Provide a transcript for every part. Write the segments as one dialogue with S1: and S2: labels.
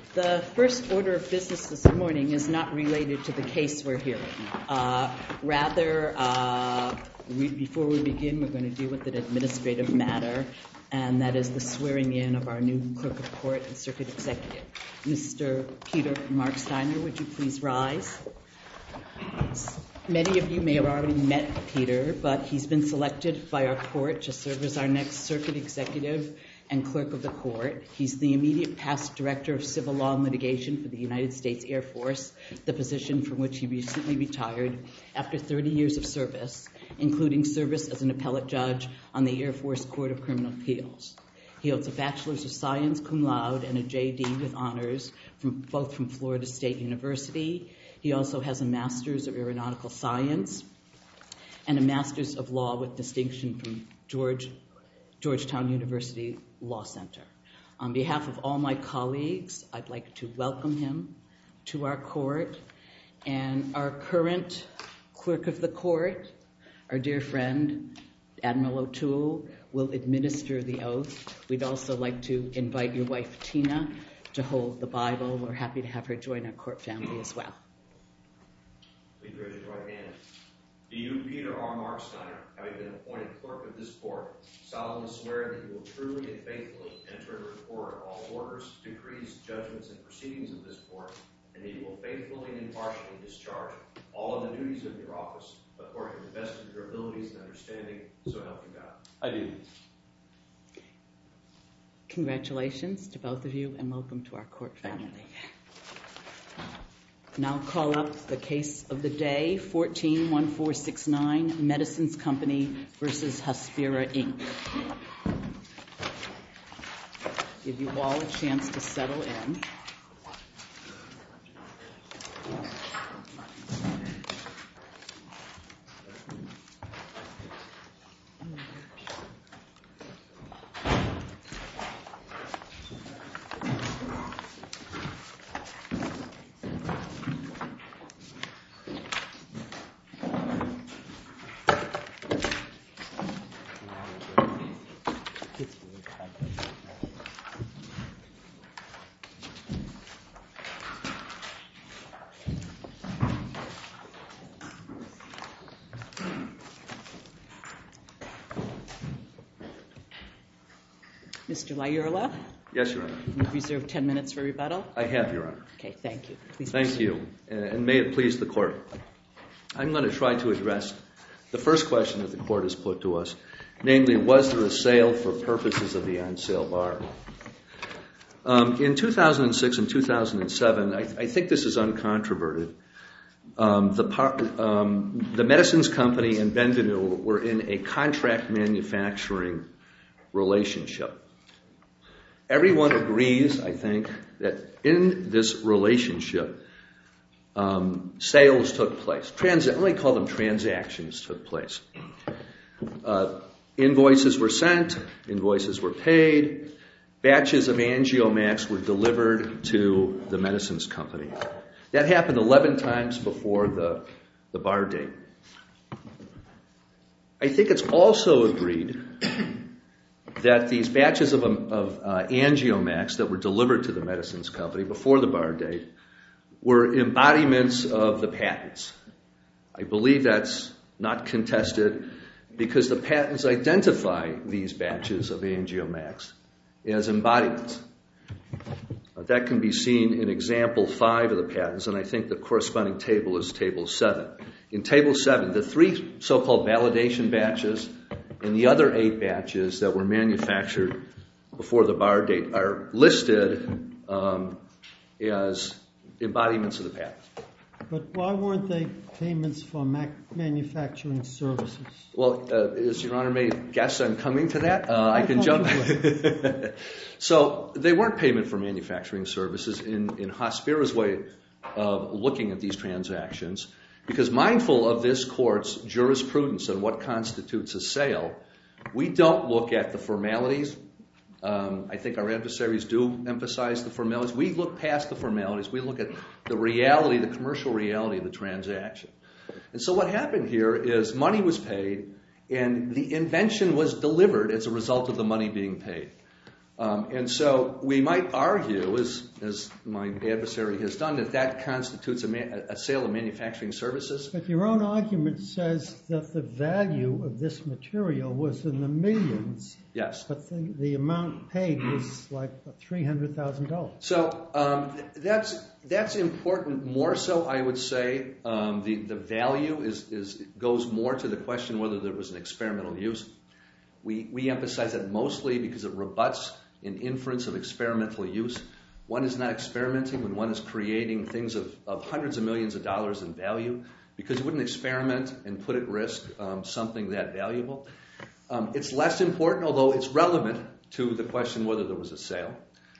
S1: The first order of business this morning is not related to the case we're hearing. Before we begin, we're going to deal with an administrative matter, and that is the swearing in of our new clerk of court and circuit executive. Mr. Peter Marksteiner, would you please rise? Many of you may have already met Peter, but he's been selected by our court to serve as our next circuit executive and clerk of the court. He's the immediate past director of civil law and litigation for the United States Air Force, the position from which he recently retired after 30 years of service, including service as an appellate judge on the Air Force Court of Criminal Appeals. He holds a Bachelor's of Science cum laude and a J.D. with honors both from Florida State University. He also has a Master's of Aeronautical Science and a Master's of Law with distinction from Georgetown University Law Center. On behalf of all my colleagues, I'd like to welcome him to our court. And our current clerk of the court, our dear friend, Admiral O'Toole, will administer the oath. We'd also like to invite your wife, Tina, to hold the Bible. We're happy to have her join our court family as well.
S2: Please raise your right hand. Do you, Peter R. Marksteiner, having been appointed clerk of this court, solemnly swear that you will truly and faithfully enter and record all orders, decrees, judgments, and proceedings of this court, and that you will faithfully and impartially discharge all of the duties of your office according to the best of your abilities and understanding, so help you God?
S3: I do.
S1: Congratulations to both of you, and welcome to our court family. Now call up the case of the day, 14-1469, Medicines Company versus Hospira, Inc. Give you all a chance to settle in. Mr. Laurla?
S3: Yes, Your Honor.
S1: You've reserved 10 minutes for rebuttal?
S3: I have, Your Honor.
S1: Okay, thank you. Please
S3: Thank
S1: proceed.
S3: you, and may it please the court. I'm going to try to address the first question that the court has put to us, namely, was there a sale for purposes of the on-sale bar? In 2006 and 2007, I think this is uncontroverted, the Medicines Company and Benvenue were in a contract manufacturing relationship. Everyone agrees, I think, that in this relationship, sales took place. Let me call them transactions took place. Invoices were sent, invoices were paid, batches of Angiomax were delivered to the Medicines Company. That happened 11 times before the bar date. I think it's also agreed that these batches of Angiomax that were delivered to the Medicines Company before the bar date were embodiments of the patents. I believe that's not contested because the patents identify these batches of Angiomax as embodiments. That can be seen in example 5 of the patents, and I think the corresponding table is table 7. In table 7, the 3 so-called validation batches and the other 8 batches that were manufactured before the bar date are listed as embodiments of the patent.
S4: But why weren't they payments for manufacturing services?
S3: Well, as Your Honor may guess, I'm coming to that. I can jump. So they weren't payment for manufacturing services in Hospira's way of looking at these transactions, because mindful of this court's jurisprudence and what constitutes a sale, we don't look at the formalities. I think our adversaries do emphasize the formalities. We look past the formalities. We look at the reality, the commercial reality of the transaction. And so what happened here is money was paid, and the invention was delivered as a result of the money being paid. And so we might argue, as my adversary has done, that that constitutes a sale of manufacturing services.
S4: But your own argument says that the value of this material was in the millions.
S3: Yes.
S4: But the amount paid was like $300,000.
S3: So that's important. More so, I would say, the value goes more to the question whether there was an experimental use. We emphasize that mostly because it rebuts an inference of experimental use. One is not experimenting when one is creating things of hundreds of millions of dollars in value, because you wouldn't experiment and put at risk something that valuable. It's less important, although it's relevant to the question whether there was a sale.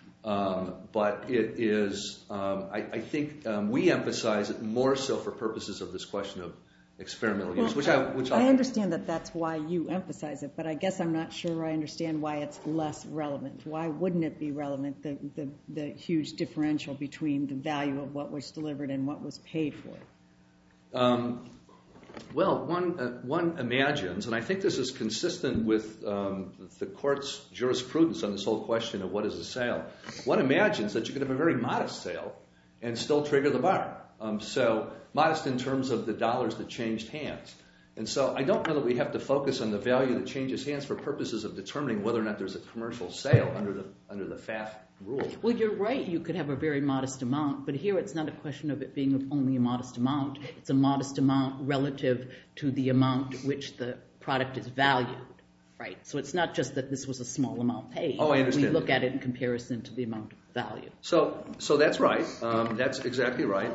S3: But it is, I think we emphasize it more so for purposes of this question of experimental use, which
S5: I understand that that's why you emphasize it, but I guess I'm not sure I understand why it's less relevant. Why wouldn't it be relevant, the huge differential between the value of what was delivered and what was paid for?
S3: Well, one imagines, and I think this is consistent with the court's jurisprudence on this whole question of what is a sale. One imagines that you could have a very modest sale and still trigger the bar. So modest in terms of the dollars that changed hands. And so I don't know that we have to focus on the value that changes hands for purposes of determining whether or not there's a commercial sale under the FAF rule.
S1: Well, you're right. You could have a very modest amount, but here it's not a question of it being only a modest amount. It's a modest amount relative to the amount at which the product is valued, right? So it's not just that this was a small amount paid.
S3: Oh, I understand.
S1: We look at it in comparison to the amount of value.
S3: So that's right. That's exactly right.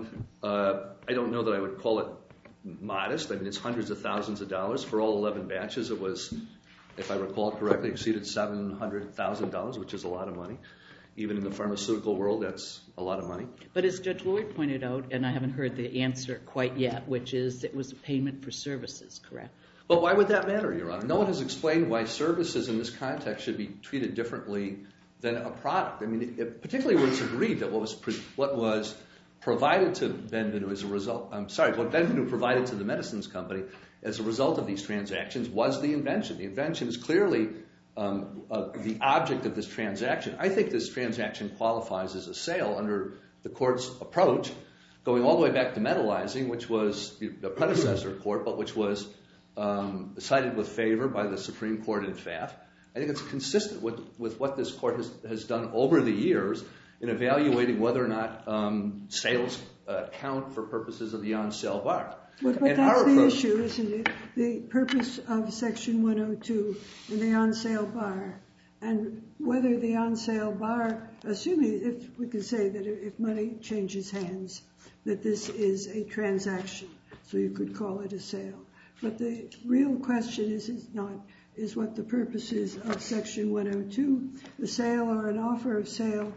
S3: I don't know that I would call it modest. I mean, it's hundreds of thousands of dollars. For all 11 batches, it was, if I recall correctly, exceeded $700,000, which is a lot of money. Even in the pharmaceutical world, that's a lot of money.
S1: But as Judge Lloyd pointed out, and I haven't heard the answer quite yet, which is it was a payment for services, correct?
S3: Well, why would that matter, Your Honor? No one has explained why services in this context should be treated differently than a product. I mean, particularly when it's agreed that what was provided to Benvenue as a result, what Benvenue provided to the medicines company as a result of these transactions was the invention. The invention is clearly the object of this transaction. I think this transaction qualifies as a sale under the court's approach, going all the way back to metallizing, which was the predecessor court, but which was cited with favor by the Supreme Court in FAF. I think it's consistent with what this court has done over the years in evaluating whether or not sales count for purposes of the on-sale bar.
S6: But that's the issue, isn't it? The purpose of Section 102 and the on-sale bar, and whether the on-sale bar, assuming if we can say that if money changes hands, that this is a transaction, so you could call it a sale. But the real question is what the purpose is of Section 102. The sale or an offer of sale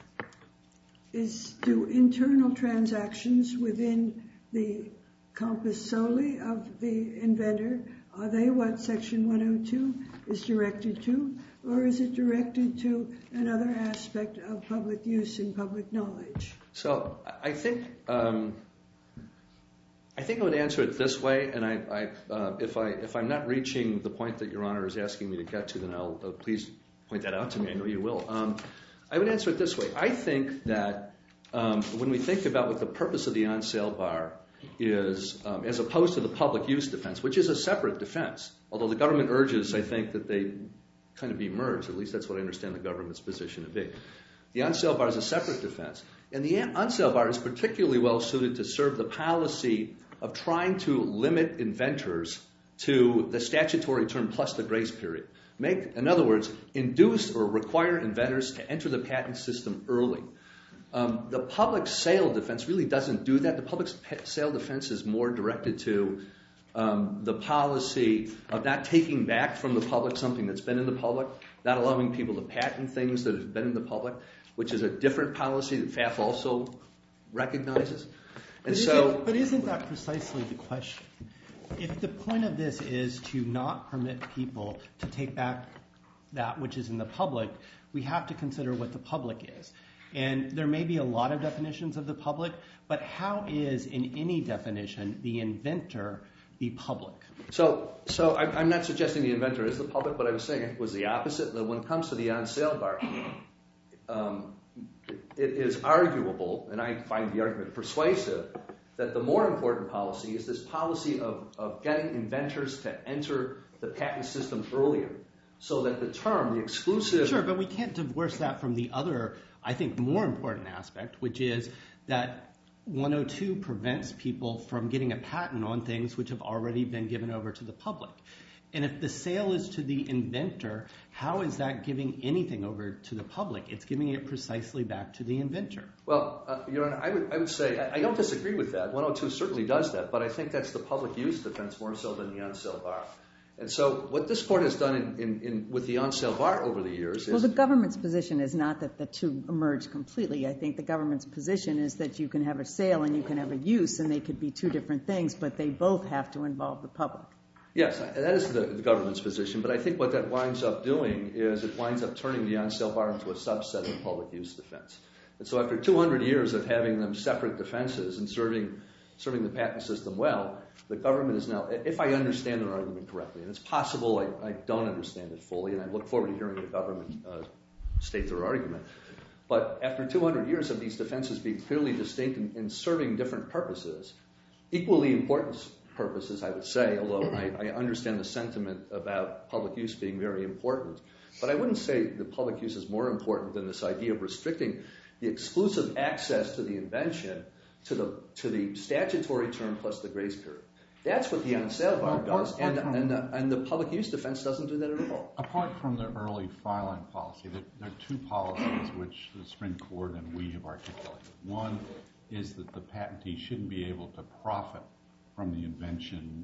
S6: is do internal transactions within the compass solely of the inventor. Are they what Section 102 is directed to, or is it directed to another aspect of public use and public knowledge?
S3: So I think I would answer it this way, and if I'm not reaching the point that Your Honor is asking me to get to, then please point that out to me. I know you will. I would answer it this way. I think that when we think about what the purpose of the on-sale bar is, as opposed to the public use defense, which is a separate defense, although the government urges, I think, that they kind of be merged. At least that's what I understand the government's position to be. The on-sale bar is a separate defense. And the on-sale bar is particularly well suited to serve the policy of trying to limit inventors to the statutory term plus the grace period. In other words, induce or require inventors to enter the patent system early. The public sale defense really doesn't do that. The public sale defense is more directed to the policy of not taking back from the public something that's been in the public, not allowing people to patent things that have been in the public, which is a different policy that FAF also recognizes.
S7: But isn't that precisely the question? If the point of this is to not permit people to take back that which is in the public, we have to consider what the public is. And there may be a lot of definitions of the public, but how is, in any definition, the inventor be public.
S3: So I'm not suggesting the inventor is the public, but I was saying it was the opposite. That when it comes to the on-sale bar, it is arguable, and I find the argument persuasive, that the more important policy is this policy of getting inventors to enter the patent system earlier, so that the term, the exclusive...
S7: Sure, but we can't divorce that from the other, I think, more important aspect, which is that 102 prevents people from getting a patent on things which have already been given over to the public. And if the sale is to the inventor, how is that giving anything over to the public? It's giving it precisely back to the inventor.
S3: Well, Your Honor, I would say, I don't disagree with that. 102 certainly does that, but I think that's the public use defense more so than the on-sale bar. And so what this court has done with the on-sale bar over the years is...
S5: Well, the government's position is not that the two emerge completely. I think the government's position is that you can have a sale and you can have a use, and they could be two different things, but they both have to involve the public.
S3: Yes, that is the government's position, but I think what that winds up doing is it winds up turning the on-sale bar into a subset of public use defense. And so after 200 years of having them separate defenses and serving the patent system well, the government is now, if I understand their argument correctly, and it's possible I don't understand it fully, and I look forward to hearing the government state their argument, but after 200 years of these defenses being clearly distinct and serving different purposes, equally important purposes, I would say, although I understand the sentiment about public use being very important, but I wouldn't say the public use is more important than this idea of restricting the exclusive access to the invention to the statutory term plus the grace period. That's what the on-sale bar does, and the public use defense doesn't do that at all.
S8: Apart from the early filing policy, there are two policies which the Supreme Court and we have articulated. One is that the patentee shouldn't be able to profit from the invention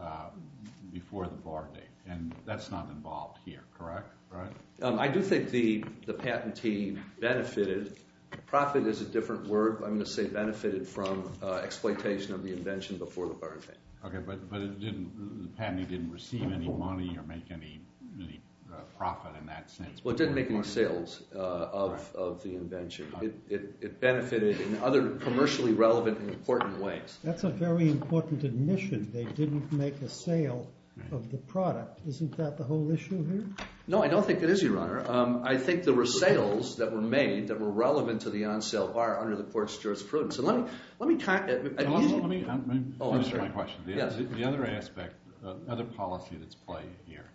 S8: before the bar date, and that's not involved here, correct? Right?
S3: I do think the patentee benefited. Profit is a different word. I'm going to say benefited from exploitation of the invention before the bar date.
S8: Okay, but it didn't. The patentee didn't receive any money or make any profit in that sense.
S3: Well, it didn't make any sales of the invention. It benefited in other commercially relevant and important ways.
S4: That's a very important admission. They didn't make a sale of the product. Isn't that the whole issue here?
S3: No, I don't think it is, Your Honor. I think there were sales that were made that were relevant to the on-sale bar under the court's jurisprudence. And let me
S8: finish my question.
S3: Yes.
S8: The other aspect, other policy that's played here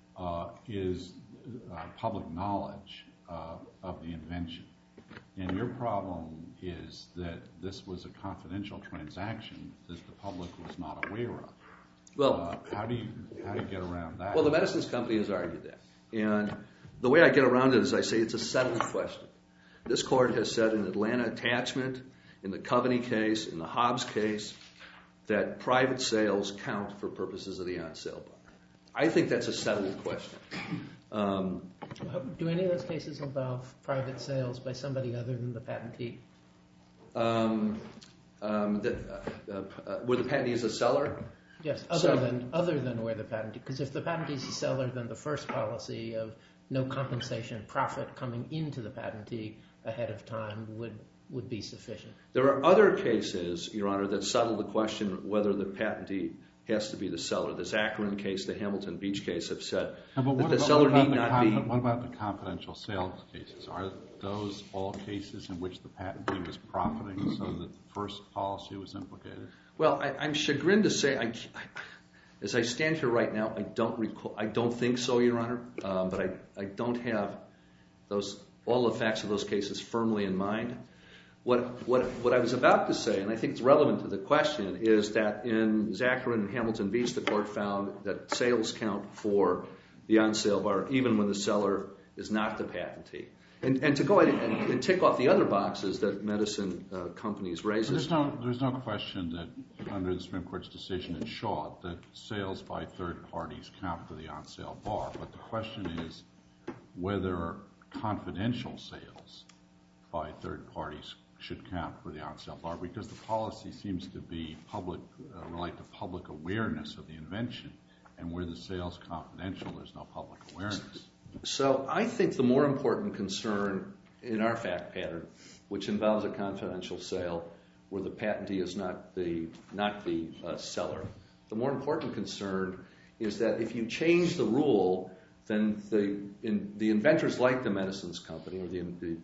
S8: is public knowledge of the invention. And your problem is that this was a confidential transaction that the public was not aware of.
S3: Well,
S8: how do you get around that?
S3: Well, the Medicines Company has argued that. And the way I get around it is I say it's a settled question. This court has said in Atlanta Attachment, in the Coveney case, in the Hobbs case, that private sales count for purposes of the on-sale bar. I think that's a settled question.
S9: Do any of those cases involve private sales by somebody other than the patentee?
S3: Where the patentee is a seller?
S9: Yes, other than where the patentee, because if the patentee is a seller, then the first policy of no compensation profit coming into the patentee ahead of time would be sufficient. There
S3: are other cases, Your Honor, that settle the question whether the patentee has to be the seller. The Zacharian case, the Hamilton Beach case have said that the seller need not be...
S8: What about the confidential sales cases? Are those all cases in which the patentee was profiting so that the first policy was implicated?
S3: Well, I'm chagrined to say, as I stand here right now, I don't think so, Your Honor, but I don't have all the facts of those cases firmly in mind. What I was about to say, and I think it's relevant to the question, is that in Zacharian and Hamilton Beach, the court found that sales count for the on-sale bar even when the seller is not the patentee. And to go ahead and tick off the other boxes that medicine companies raise.
S8: There's no question that under the Supreme Court's decision in Shaw that sales by third parties count for the on-sale bar. But the question is whether confidential sales by third parties should count for the on-sale bar, because the policy seems to be relate to public awareness of the invention, and where the sale's confidential, there's no public awareness.
S3: So I think the more important concern in our fact pattern, which involves a confidential sale where the patentee is not the seller, The more important concern is that if you change the rule, then the inventors like the Medicines Company, or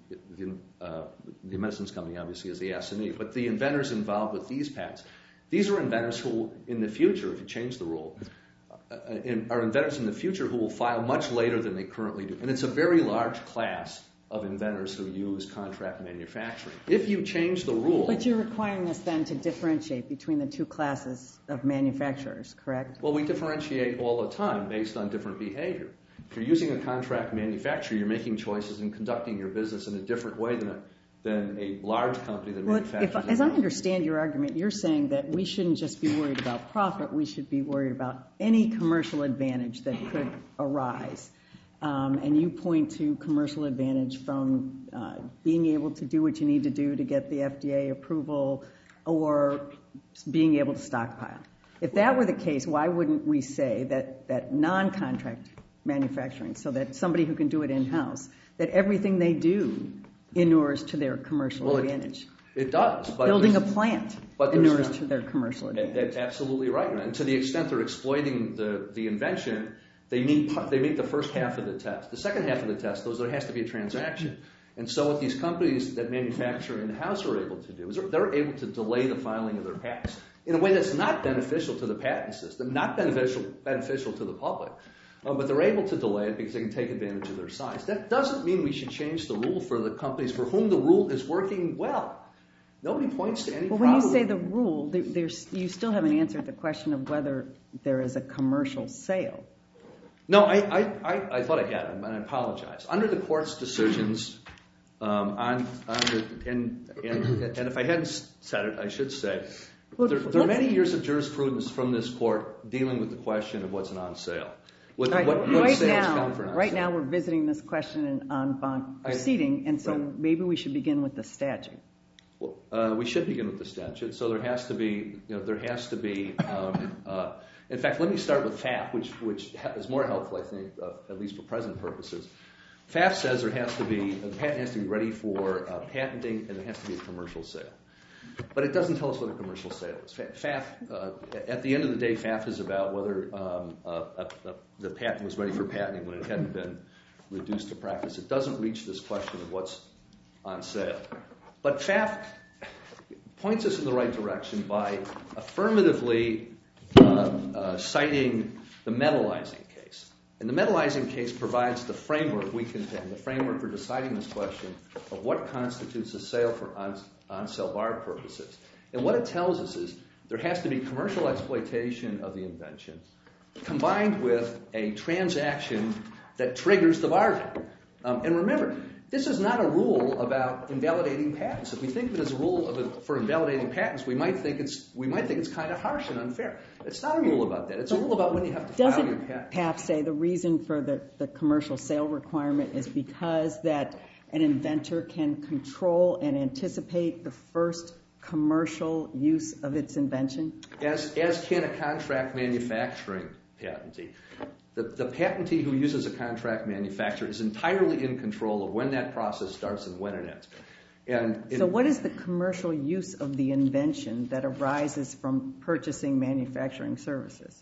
S3: the Medicines Company obviously is the assignee, but the inventors involved with these patents, these are inventors who, in the future, if you change the rule, are inventors in the future who will file much later than they currently do. And it's a very large class of inventors who use contract manufacturing. If you change the rule...
S5: But you're requiring us then to differentiate between the two classes of manufacturers, correct?
S3: Well, we differentiate all the time based on different behavior. If you're using a contract manufacturer, you're making choices and conducting your business in a different way than a large company that manufactures...
S5: As I understand your argument, you're saying that we shouldn't just be worried about profit, we should be worried about any commercial advantage that could arise. And you point to commercial advantage from being able to do what you need to do to get the FDA approval or being able to stockpile. If that were the case, why wouldn't we say that non-contract manufacturing, so that somebody who can do it in-house, that everything they do inures to their commercial advantage?
S3: It does. But
S5: building a plant inures to their commercial advantage.
S3: That's absolutely right. And to the extent they're exploiting the invention, they meet the first half of the test. The second half of the test, there has to be a transaction. And so what these companies that manufacture in-house are able to do is they're able to delay the filing of their patents in a way that's not beneficial to the patent system, not beneficial to the public. But they're able to delay it because they can take advantage of their size. That doesn't mean we should change the rule for the companies for whom the rule is working well. Nobody points to any problem.
S5: Well, when you say the rule, you still haven't answered the question of whether there is a commercial sale.
S3: No, I thought I had, and I apologize. Under the court's decisions, and if I hadn't said it, I should say, there are many years of jurisprudence from this court dealing with the question of what's an on sale.
S5: Right now we're visiting this question in en banc proceeding, and so maybe we should begin with the statute.
S3: Well, we should begin with the statute. So there has to be. In fact, let me start with FAF, which is more helpful, I think, at least for present purposes. FAF says the patent has to be ready for patenting, and there has to be a commercial sale. But it doesn't tell us what a commercial sale is. FAF, at the end of the day, FAF is about whether the patent was ready for patenting when it hadn't been reduced to practice. It doesn't reach this question of what's on sale. But FAF points us in the right direction by affirmatively citing the metallizing case. And the metallizing case provides the framework we contend, the framework for deciding this question of what constitutes a sale for on-sale bar purposes. And what it tells us is there has to be commercial exploitation of the invention combined with a transaction that triggers the bargain. And remember, this is not a rule about invalidating patents. If we think of it as a rule for invalidating patents, we might think it's kind of harsh and unfair. It's not a rule about that. It's a rule about when you have to file your patent.
S5: Doesn't PAF say the reason for the commercial sale requirement is because that an inventor can control and anticipate the first commercial use of its invention?
S3: As can a contract manufacturing patentee. The patentee who uses a contract manufacturer is entirely in control of when that process starts and when it ends.
S5: So what is the commercial use of the invention that arises from purchasing manufacturing services?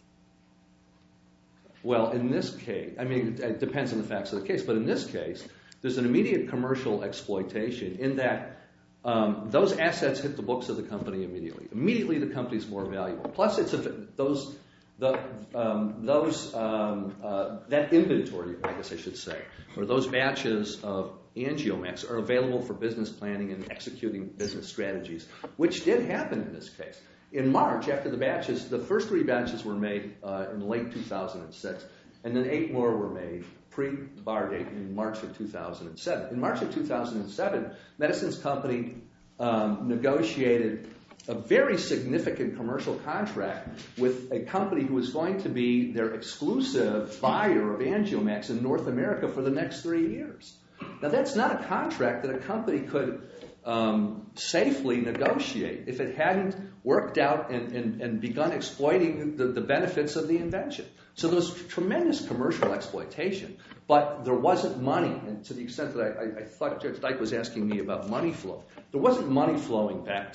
S3: Well, in this case, it depends on the facts of the case, but in this case, there's an immediate commercial exploitation in that those assets hit the books of the company immediately. Immediately, the company's more valuable. Plus, that inventory, I guess I should say, or those batches of Angiomax are available for business planning and executing business strategies, which did happen in this case. In March, after the first 3 batches were made in late 2006, and then 8 more were made pre-bar date in March of 2007. In March of 2007, Medicines Company negotiated a very significant commercial contract with a company who was going to be their exclusive buyer of Angiomax in North America for the next 3 years. Now, that's not a contract that a company could safely negotiate if it hadn't worked out and begun exploiting the benefits of the invention. So there was tremendous commercial exploitation, but there wasn't money. And to the extent that I thought Judge Dyke was asking me about money flow, there wasn't money flowing back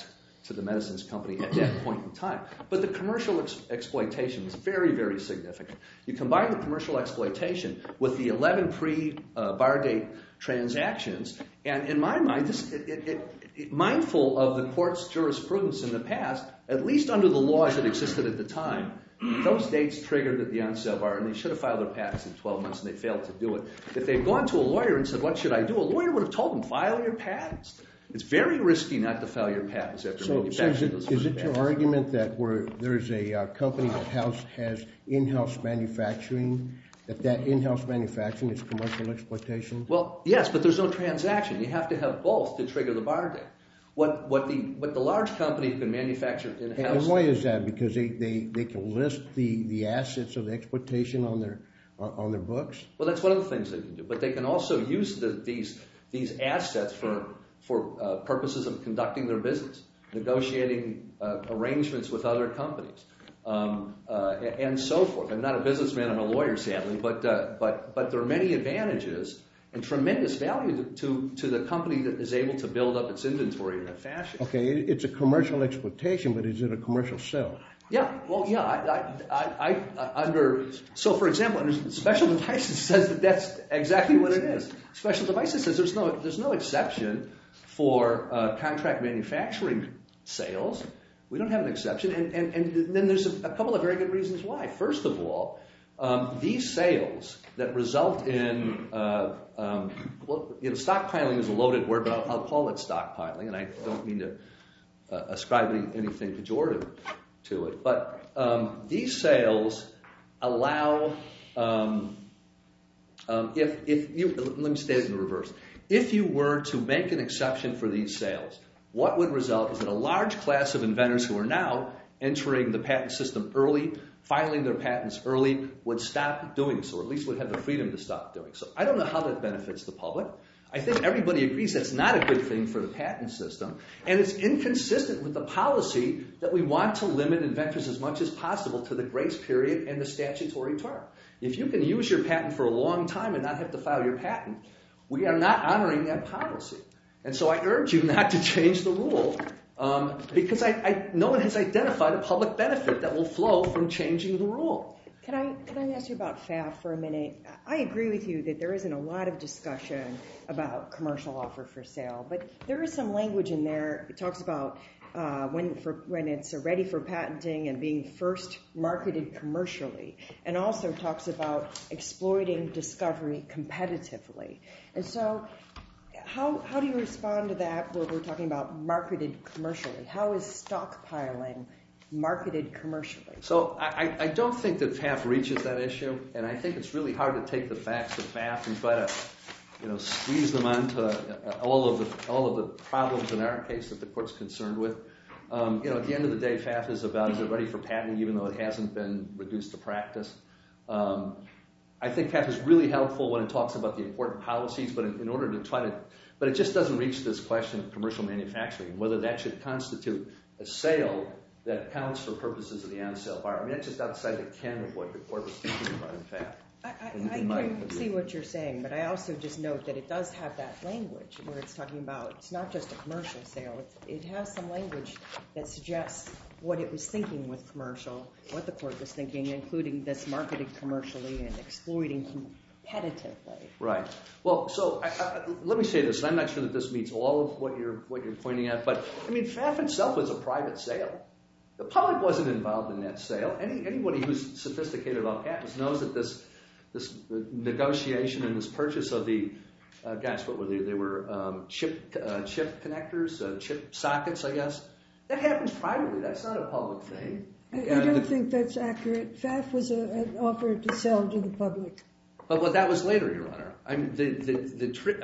S3: to the medicines company at that point in time. But the commercial exploitation is very, very significant. You combine the commercial exploitation with the 11 pre-bar date transactions, and in my mind, mindful of the court's jurisprudence in the past, at least under the laws that existed at the time, those dates triggered the on-sale bar, and they should have filed their patents in 12 months, and they failed to do it. If they'd gone to a lawyer and said, what should I do? A lawyer would have told them, file your patents. It's very risky not to file your patents after manufacturing those.
S10: Is it your argument that where there's a company that has in-house manufacturing, that in-house manufacturing is commercial exploitation?
S3: Well, yes, but there's no transaction. You have to have both to trigger the bar date. What the large company can manufacture in-house.
S10: And why is that? Because they can list the assets of the exploitation on their books?
S3: Well, that's one of the things they can do. But they can also use these assets for purposes of conducting their business, negotiating arrangements with other companies, and so forth. I'm not a businessman, I'm a lawyer, sadly, but there are many advantages and tremendous value to the company that is able to build up its inventory in that fashion.
S10: Okay, it's a commercial exploitation, but is it a commercial sale?
S3: Yeah, well, yeah. So, for example, under Special Devices says that that's exactly what it is. Special Devices says there's no exception for contract manufacturing sales. We don't have an exception, and then there's a couple of very good reasons why. First of all, these sales that result in stockpiling is a loaded word, but I'll call it stockpiling, and I don't mean to ascribe anything pejorative to it. But these sales allow, let me state it in reverse. If you were to make an exception for these sales, what would result is that a large class of inventors who are now entering the patent system early, filing their patents early, would stop doing so, or at least would have the freedom to stop doing so. I don't know how that benefits the public. I think everybody agrees that's not a good thing for the patent system, and it's inconsistent with the policy that we want to limit inventors as much as possible to the grace period and the statutory term. If you can use your patent for a long time and not have to file your patent, we are not honoring that policy. And so I urge you not to change the rule, because no one has identified a public benefit that will flow from changing the rule.
S11: Can I ask you about FAF for a minute? I agree with you that there isn't a lot of discussion about commercial offer for sale, but there is some language in there. It talks about when it's ready for patenting and being first marketed commercially, and also talks about exploiting discovery competitively. And so how do you respond to that where we're talking about marketed commercially? How is stockpiling marketed commercially?
S3: So I don't think that FAF reaches that issue, and I think it's really hard to take the facts of FAF and try to squeeze them onto all of the problems in our case that the court's concerned with. At the end of the day, FAF is about, is it ready for patenting, even though it hasn't been reduced to practice. I think FAF is really helpful when it talks about the important policies, but but it just doesn't reach this question of commercial manufacturing, whether that should constitute a sale that counts for purposes of the on-sale bar. I mean, that's just outside the ken of what the court was thinking about in FAF.
S11: I can see what you're saying, but I also just note that it does have that language where it's talking about, it's not just a commercial sale. It has some language that suggests what it was thinking with commercial, what the court was thinking, including this marketed commercially and exploiting competitively.
S3: Right. Well, so let me say this, and I'm not sure that this meets all of what you're pointing at, but I mean, FAF itself was a private sale. The public wasn't involved in that sale. Anybody who's sophisticated about patents knows that this negotiation and this purchase of the, what were they? They were chip connectors, chip sockets, I guess. That happens privately. That's not a public thing.
S6: I don't think that's accurate. FAF was an offer to sell to the public.
S3: But that was later, Your Honor. I mean,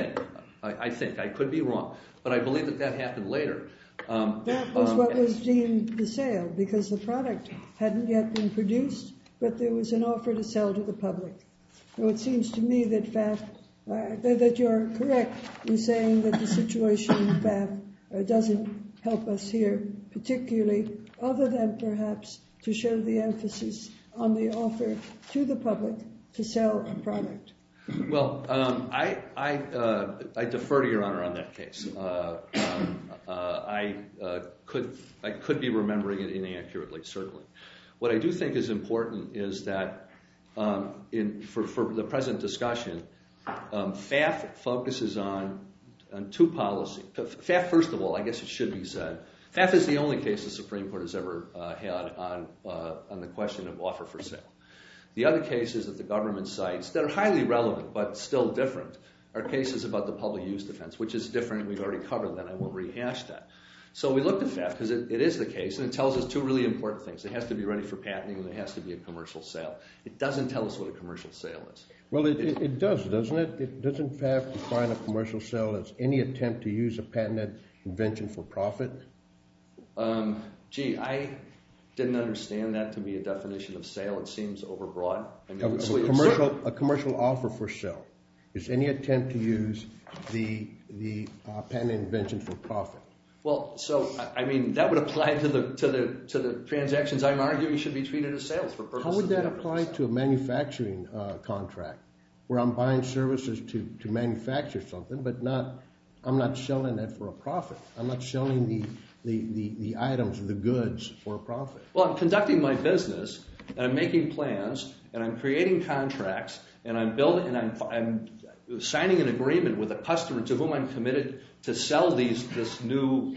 S3: I think I could be wrong, but I believe that happened later.
S6: That was what was deemed the sale, because the product hadn't yet been produced, but there was an offer to sell to the public. So it seems to me that FAF, that you're correct in saying that the situation in FAF doesn't help us here, particularly, other than perhaps to show the emphasis on the offer to the public to sell a product.
S3: Well, I defer to Your Honor on that case. I could be remembering it inaccurately, certainly. What I do think is important is that for the present discussion, FAF focuses on two policies. FAF, first of all, I guess it should be said, FAF is the only case the Supreme Court has ever had on the question of offer for sale. The other cases that the government cites that are highly relevant but still different are cases about the public use defense, which is different. We've already covered that. I won't rehash that. So we looked at FAF because it is the case, and it tells us two really important things. It has to be ready for patenting, and there has to be a commercial sale. It doesn't tell us what a commercial sale is.
S10: Well, it does, doesn't it? Doesn't FAF define a commercial sale as any attempt to use a patented invention for profit?
S3: I didn't understand that to be a definition of sale. It seems overbroad.
S10: A commercial offer for sale is any attempt to use the patented invention for profit.
S3: Well, so I mean that would apply to the transactions I'm arguing should be treated as sales for purposes.
S10: How would that apply to a manufacturing contract where I'm buying services to manufacture something, but I'm not selling it for a profit? I'm not selling the items, the goods for a profit.
S3: Well, I'm conducting my business, and I'm making plans, and I'm creating contracts, and I'm building, and I'm signing an agreement with a customer to whom I'm committed to sell this new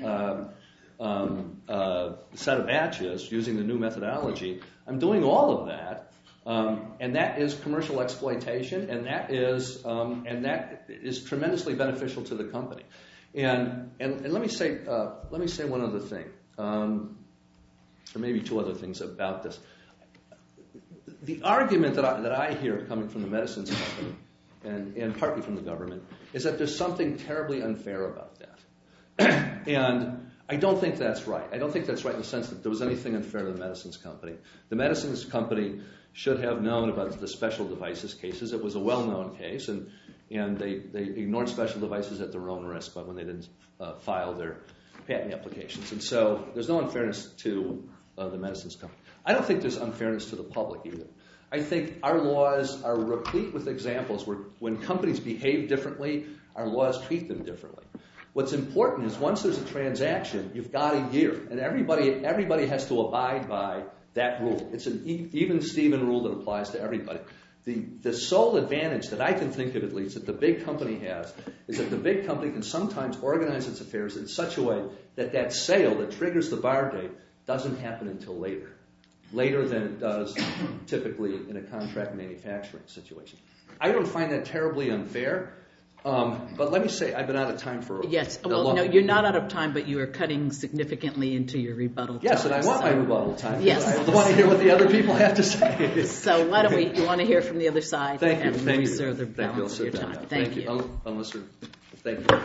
S3: set of batches using the new methodology. I'm doing all of that, and that is commercial exploitation, and that is tremendously beneficial to the company. And let me say one other thing, or maybe two other things about this. The argument that I hear coming from the medicines company and partly from the government is that there's something terribly unfair about that. And I don't think that's right. I don't think that's right in the sense that there was anything unfair to the medicines company. The medicines company should have known about the special devices cases. It was a well-known case, and they ignored special devices at their own risk when they didn't file their patent applications. And so there's no unfairness to the medicines company. I don't think there's unfairness to the public either. I think our laws are replete with examples where when companies behave differently, our laws treat them differently. What's important is once there's a transaction, you've got a year, and everybody has to abide by that rule. It's an even Steven rule that applies to everybody. The sole advantage that I can think of, at least, that the big company has is that the big company can sometimes organize its affairs in such a way that that sale that triggers the bar date doesn't happen until later than it does typically in a contract manufacturing situation. I don't find that terribly unfair, but let me say I've been out of time for
S1: Yes, well, no, you're not out of time, but you are cutting significantly into your rebuttal time.
S3: Yes, and I want my rebuttal time.
S1: Yes.
S3: I want to hear what the other people have to say.
S1: So why don't you want to hear from the other side?
S3: Thank you.
S1: And
S3: Thank you.
S1: reserve the balance of your time. Thank you.
S3: Thank you.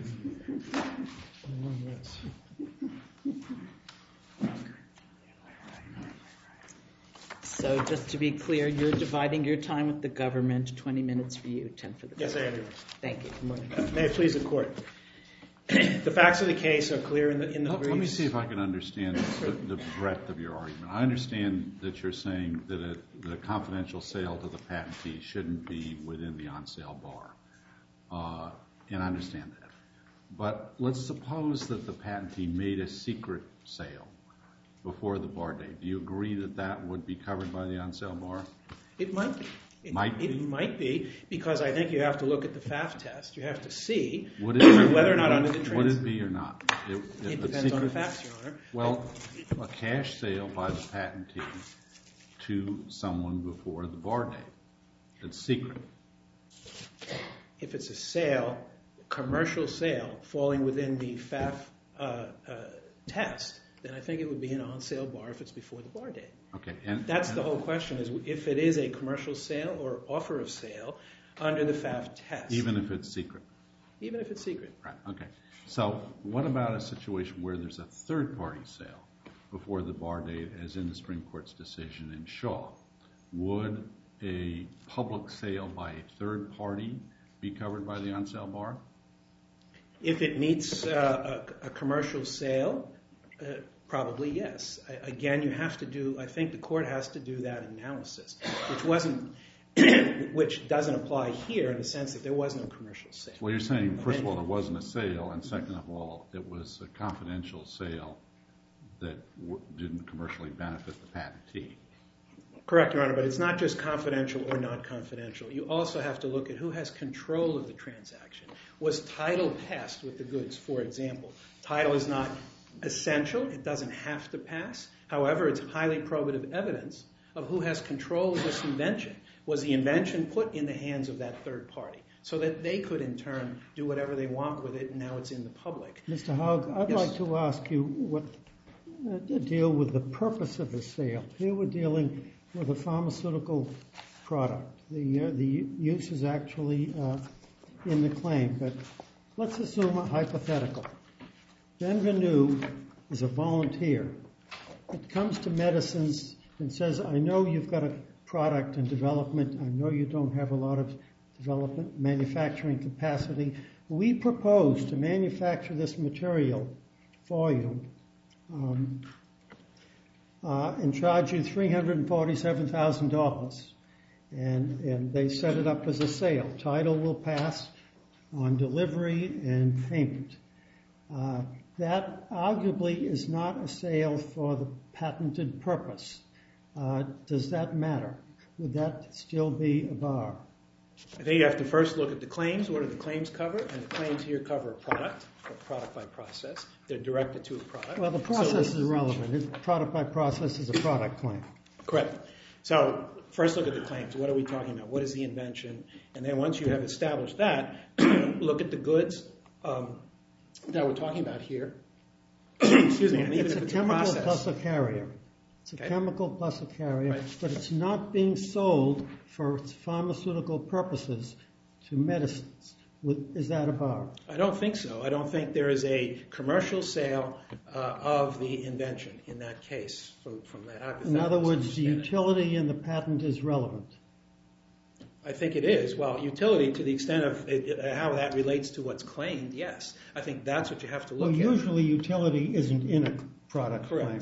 S1: So just to be clear, you're dividing your time with the government, 20 minutes for you, 10 for the government.
S12: Yes, I am.
S1: Thank you. Good morning.
S12: May it please the Court. The facts of the case are clear in the briefs.
S8: Let me see if I can understand the breadth of your argument. I understand that you're saying that the confidential sale to the patentee shouldn't be within the on-sale bar, and I understand that. But let's suppose that the patentee made a secret sale before the bar date. Do you agree that that would be covered by the on-sale bar?
S12: It might be. It might be, because I think you have to look at the FAF test. You have to see whether or not under the
S8: Would it be or not?
S12: It depends on the facts, Your Honor.
S8: Well, a cash sale by the patentee to someone before the bar date. It's secret.
S12: If it's a sale, commercial sale, falling within the FAF test, then I think it would be an on-sale bar if it's before the bar date.
S8: Okay.
S12: That's the whole question, is if it is a commercial sale or offer of sale under the FAF test.
S8: Even if it's secret?
S12: Even if it's secret.
S8: Right. Okay. So what about a situation where there's a third-party sale before the bar date, as in the Supreme Court's decision in Shaw? Would a public sale by a third party be covered by the on-sale bar?
S12: If it meets a commercial sale, probably yes. Again, you have to do, I think the court has to do that analysis, which wasn't which doesn't apply here in the sense that there was no commercial sale.
S8: Well, you're saying, first of all, there wasn't a sale, and second of all, it was a confidential sale that didn't commercially benefit the patentee.
S12: Correct, Your Honor, but it's not just confidential or non-confidential. You also have to look at who has control of the transaction. Was title passed with the goods, for example? Title is not essential. It doesn't have to pass. However, it's highly probative evidence of who has control of this invention. Was the invention put in the hands of that third party so that they could, in turn, do whatever they want with it, and now it's in the public?
S4: Mr. Haug, I'd like to ask you deal with the purpose of the sale. Here we're dealing with a pharmaceutical product. The use is actually in the claim, but let's assume a hypothetical. Benvenue is a volunteer. It comes to Medicines and says, I know you've got a product in development. I know you don't have a lot of development manufacturing capacity. We propose to manufacture this material for you and charge you $347,000. And they set it up as a sale. Title will pass on delivery and payment. That arguably is not a sale for the patented purpose. Does that matter? Would that still be a bar?
S12: I think you have to first look at the claims. What do the claims cover? And the claims here cover a product by process. They're directed to a product.
S4: Well, the process is irrelevant. Product by process is a product claim.
S12: Correct. So first look at the claims. What are we talking about? What is the invention? And then once you have established that, look at the goods that we're talking about here. Excuse me. And even
S4: it's
S12: if
S4: a
S12: it's
S4: chemical
S12: a process,
S4: plus a carrier. It's a chemical plus a carrier, right. But it's not being sold for pharmaceutical purposes to medicines. Is that a bar?
S12: I don't think so. I don't think there is a commercial sale of the invention in that case from that hypothetical.
S4: In other words, the utility in the patent is relevant.
S12: I think it is. Well, utility to the extent of how that relates to what's claimed, yes. I think that's what you have to look at.
S4: Well, usually utility isn't in a product claim.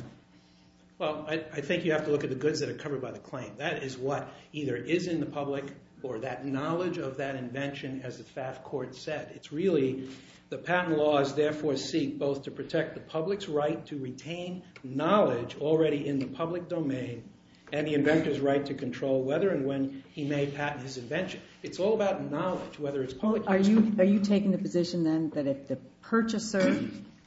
S12: Well, I think you have to look at the goods that are covered by the claim. That is what either is in the public or that knowledge of that invention, as the FAF court said. It's really the patent laws therefore seek both to protect the public's right to retain knowledge already in the public domain and the inventor's right to control whether and when he may patent his invention. It's all about knowledge, whether it's public.
S5: Are you taking the position then that if the purchaser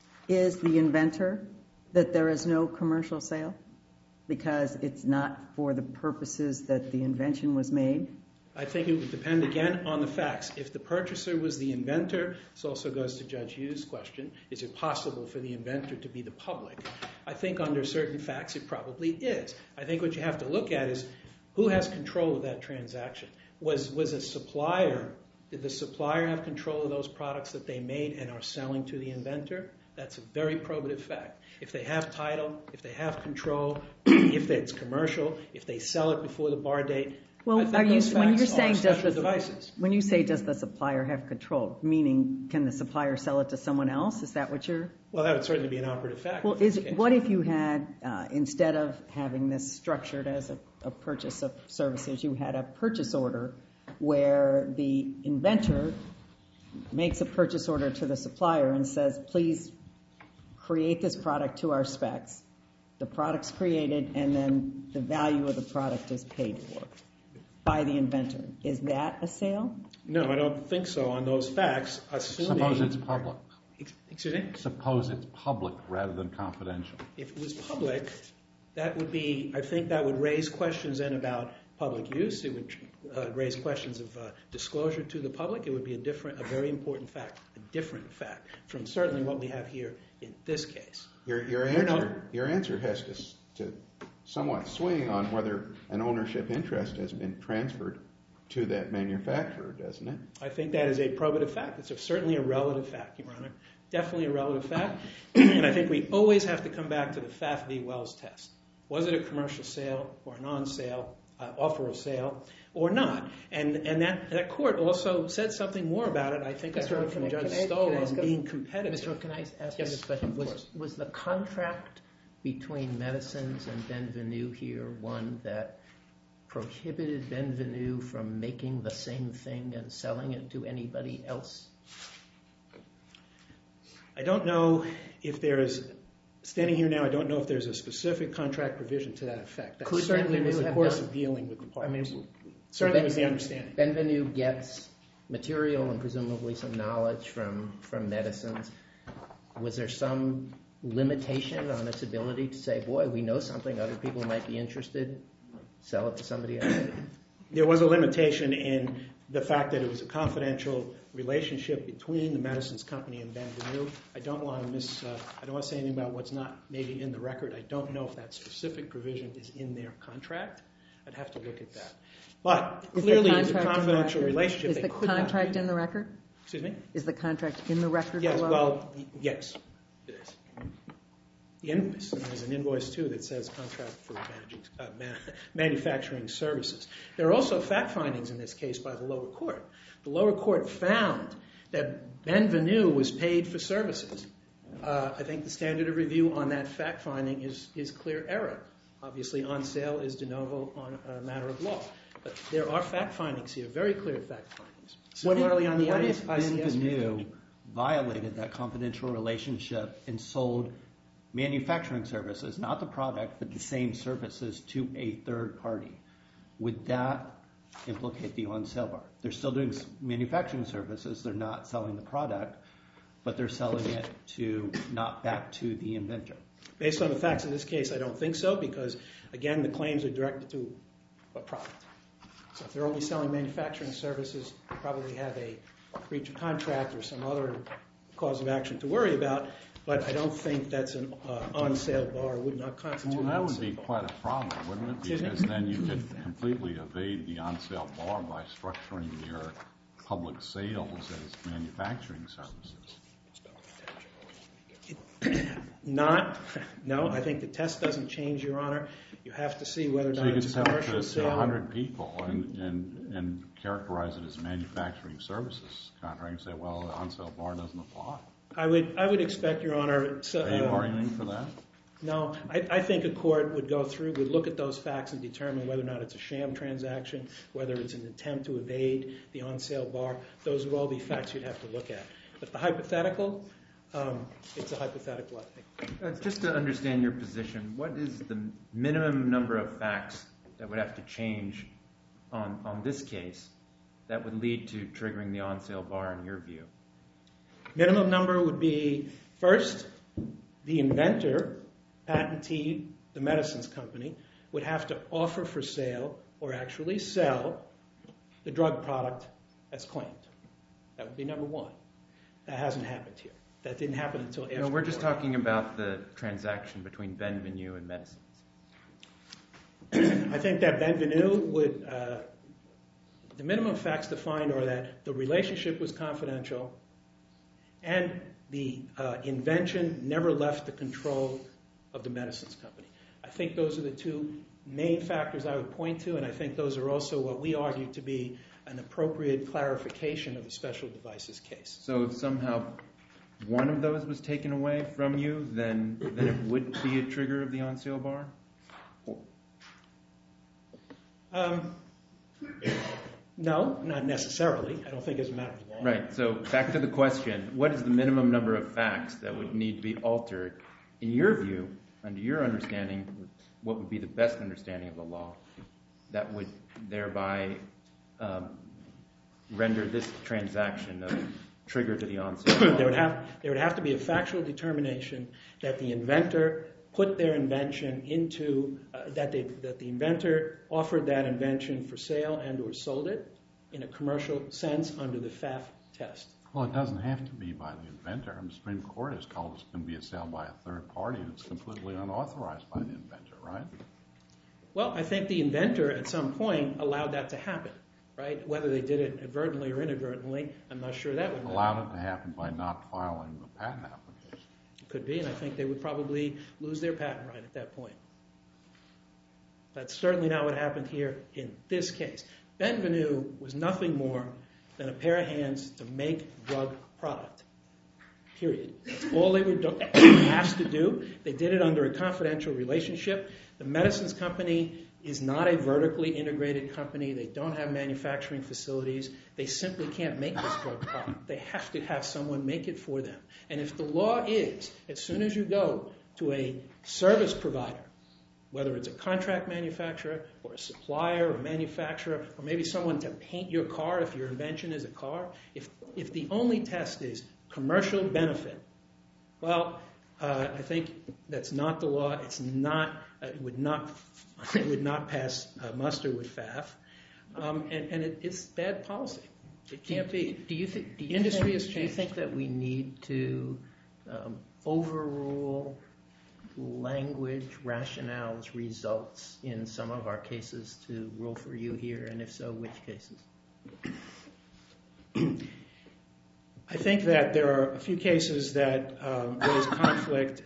S5: is the inventor, that there is no commercial sale because it's not for the purposes that the invention was made?
S12: I think it would depend, again, on the facts. If the purchaser was the inventor, this also goes to Judge Hughes' question, is it possible for the inventor to be the public? I think under certain facts it probably is. I think what you have to look at is who has control of that transaction. Was a supplier, did the supplier have control of those products that they made and are selling to the inventor? That's a very probative fact. If they have title, if they have control, if it's commercial, if they sell it before the bar date,
S5: well,
S12: I think those facts are special
S5: devices. When you say does the supplier have control, meaning can the supplier sell it to someone else? Is that what you're...
S12: Well, that would certainly be an operative fact.
S5: Well, what if you had, instead of having this structured as a purchase of services, you had a purchase order where the inventor makes a purchase order to the supplier and says, please create this product to our specs. The product's created and then the value of the product is paid for by the inventor. Is that a sale?
S12: No, I don't think so on those facts, assuming...
S8: Suppose it's public.
S12: Excuse me?
S8: Suppose it's public rather than confidential.
S12: If it was public, that would be, I think that would raise questions then about public use. It would raise questions of disclosure to the public. It would be a very important fact, a different fact from certainly what we have here in this case.
S13: Your answer has to somewhat swing on whether an ownership interest has been transferred to that manufacturer, doesn't it?
S12: I think that is a probative fact. It's certainly a relative fact, Your Honor. Definitely a relative fact. And I think we always have to come back to the Pfaff v. Wells test. Was it a commercial sale or a non-sale, offer of sale, or not? And that court also said something more about it. I think I heard from Judge Stoll on being competitive.
S9: Mr. Can I ask you this question? Was the contract between Medicines and Benvenue here one that prohibited Benvenue from making the same thing and selling it to anybody else?
S12: I don't know if there is, standing here now, I don't know if there's a specific contract provision to that effect. That certainly was the course of dealing with the parties. Certainly was the understanding.
S9: Benvenue gets material and presumably some knowledge from Medicines. Was there some limitation on its ability to say, boy, we know something other people might be interested, sell it to somebody else?
S12: There was a limitation in the fact that it was a confidential relationship between the Medicines Company and Benvenue. I don't want to say anything about what's not maybe in the record. I don't know if that specific provision is in their contract. I'd have to look at that. But clearly it's a confidential relationship.
S5: Is the contract in the record?
S12: Excuse me?
S5: Is the contract in the record?
S12: Yes, well, yes, it is. The invoice, and there's an invoice too that says contract for manufacturing services. There are also fact findings in this case by the lower court. The lower court found that Benvenue was paid for services. I think the standard of review on that fact finding is clear error. Obviously, on sale is de novo on a matter of law. But there are fact findings here, very clear fact findings. Similarly, on the ICS.
S7: What if Benvenue violated that confidential relationship and sold manufacturing services, not the product, but the same services to a third party? Would that implicate the on-sale bar? They're still doing manufacturing services. They're not selling the product, but they're selling it not back to the inventor.
S12: Based on the facts of this case, I don't think so because, again, the claims are directed to a product. So if they're only selling manufacturing services, they probably have a breach of contract or some other cause of action to worry about, but I don't think that's an on-sale bar. It would not constitute an on-sale bar.
S8: Well, that would be quite a problem, wouldn't it? Because then you could completely evade the on-sale bar by structuring your public sales as manufacturing services.
S12: No, I think the test doesn't change, Your Honor. You have to see whether or not it's a commercial sale.
S8: So you could sell to 100 people and characterize it as manufacturing services contract and say, well, the on-sale bar doesn't apply.
S12: I would expect, Your Honor.
S8: Are you arguing for that?
S12: No, I think a court would look at those facts and determine whether or not it's a sham transaction, whether it's an attempt to evade the on-sale bar. Those would all be facts you'd have to look at. But the hypothetical, it's a hypothetical, I think.
S14: Just to understand your position, what is the minimum number of facts that would have to change on this case that would lead to triggering the on-sale bar in your view?
S12: Minimum number would be, first, the inventor, patentee, the Medicines Company, would have to offer for sale or actually sell the drug product as claimed. That would be number one. That hasn't happened here. That didn't happen until after.
S14: No, we're just talking about the transaction between Benvenue and Medicines.
S12: I think that Benvenue would, the minimum facts to find are that the relationship was confidential and the invention never left the control of the Medicines Company. I think those are the two main factors I would point to, and I think those are also what we argue to be an appropriate clarification of the special devices case.
S14: So if somehow one of those was taken away from you, then it would be a trigger of the on-sale bar?
S12: No, not necessarily. I don't think it's a matter of law.
S14: Right, so back to the question, what is the minimum number of facts that would need to be altered, in your view, under your understanding, what would be the best understanding of the law that would thereby render this transaction a trigger to the on-sale bar?
S12: There would have to be a factual determination that the inventor put their invention into, that the inventor offered that invention for sale and or sold it in a commercial sense under the FAF test.
S8: Well, it doesn't have to be by the inventor. The Supreme Court has called this going to be a sale by a third party that's completely unauthorized by the inventor, right?
S12: Well, I think the inventor at some point allowed that to happen, right? Whether they did it advertently or inadvertently, I'm not sure that would matter.
S8: Allowed it to happen by not filing the patent application.
S12: It could be, and I think they would probably lose their patent right at that point. That's certainly not what happened here in this case. Benvenue was nothing more than a pair of hands to make drug product, period. That's all they were asked to do. They did it under a confidential relationship. The Medicines Company is not a vertically integrated company. They don't have manufacturing facilities. They simply can't make this drug product. They have to have someone make it for them. And if the law is, as soon as you go to a service provider, whether it's a contract manufacturer or a supplier or manufacturer, or maybe someone to paint your car if your invention is a car, if the only test is commercial benefit, well, I think that's not the law. It's not. It would not pass muster with FAF, and it's bad policy. It can't be.
S9: Do you think
S12: the industry has changed?
S9: Do you think that we need to overrule language, rationales, results in some of our cases to rule for you here, and if so, which cases?
S12: I think that there are a few cases that raise conflict,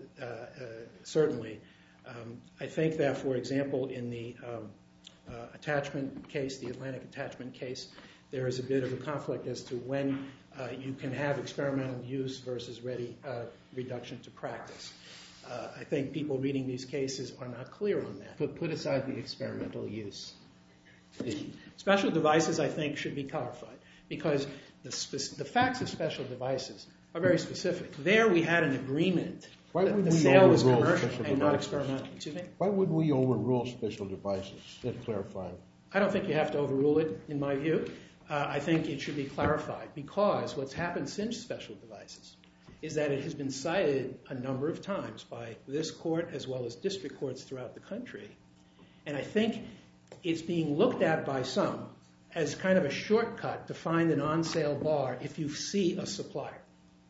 S12: certainly. I think that, for example, in the attachment case, the Atlantic attachment case, there is a bit of a conflict as to when you can have experimental use versus ready reduction to practice. I think people reading these cases are not clear on that.
S9: But put aside the experimental use issue.
S12: Special devices, I think, should be clarified because the facts of special devices are very specific. There we had an agreement that the sale was commercial and not experimental. Excuse me?
S10: Why would we overrule special devices? Let's clarify.
S12: I don't think you have to overrule it, in my view. I think it should be clarified because what's happened since special devices is that it has been cited a number of times by this court as well as district courts throughout the country. And I think it's being looked at by some as kind of a shortcut to find an on-sale bar if you see a supplier.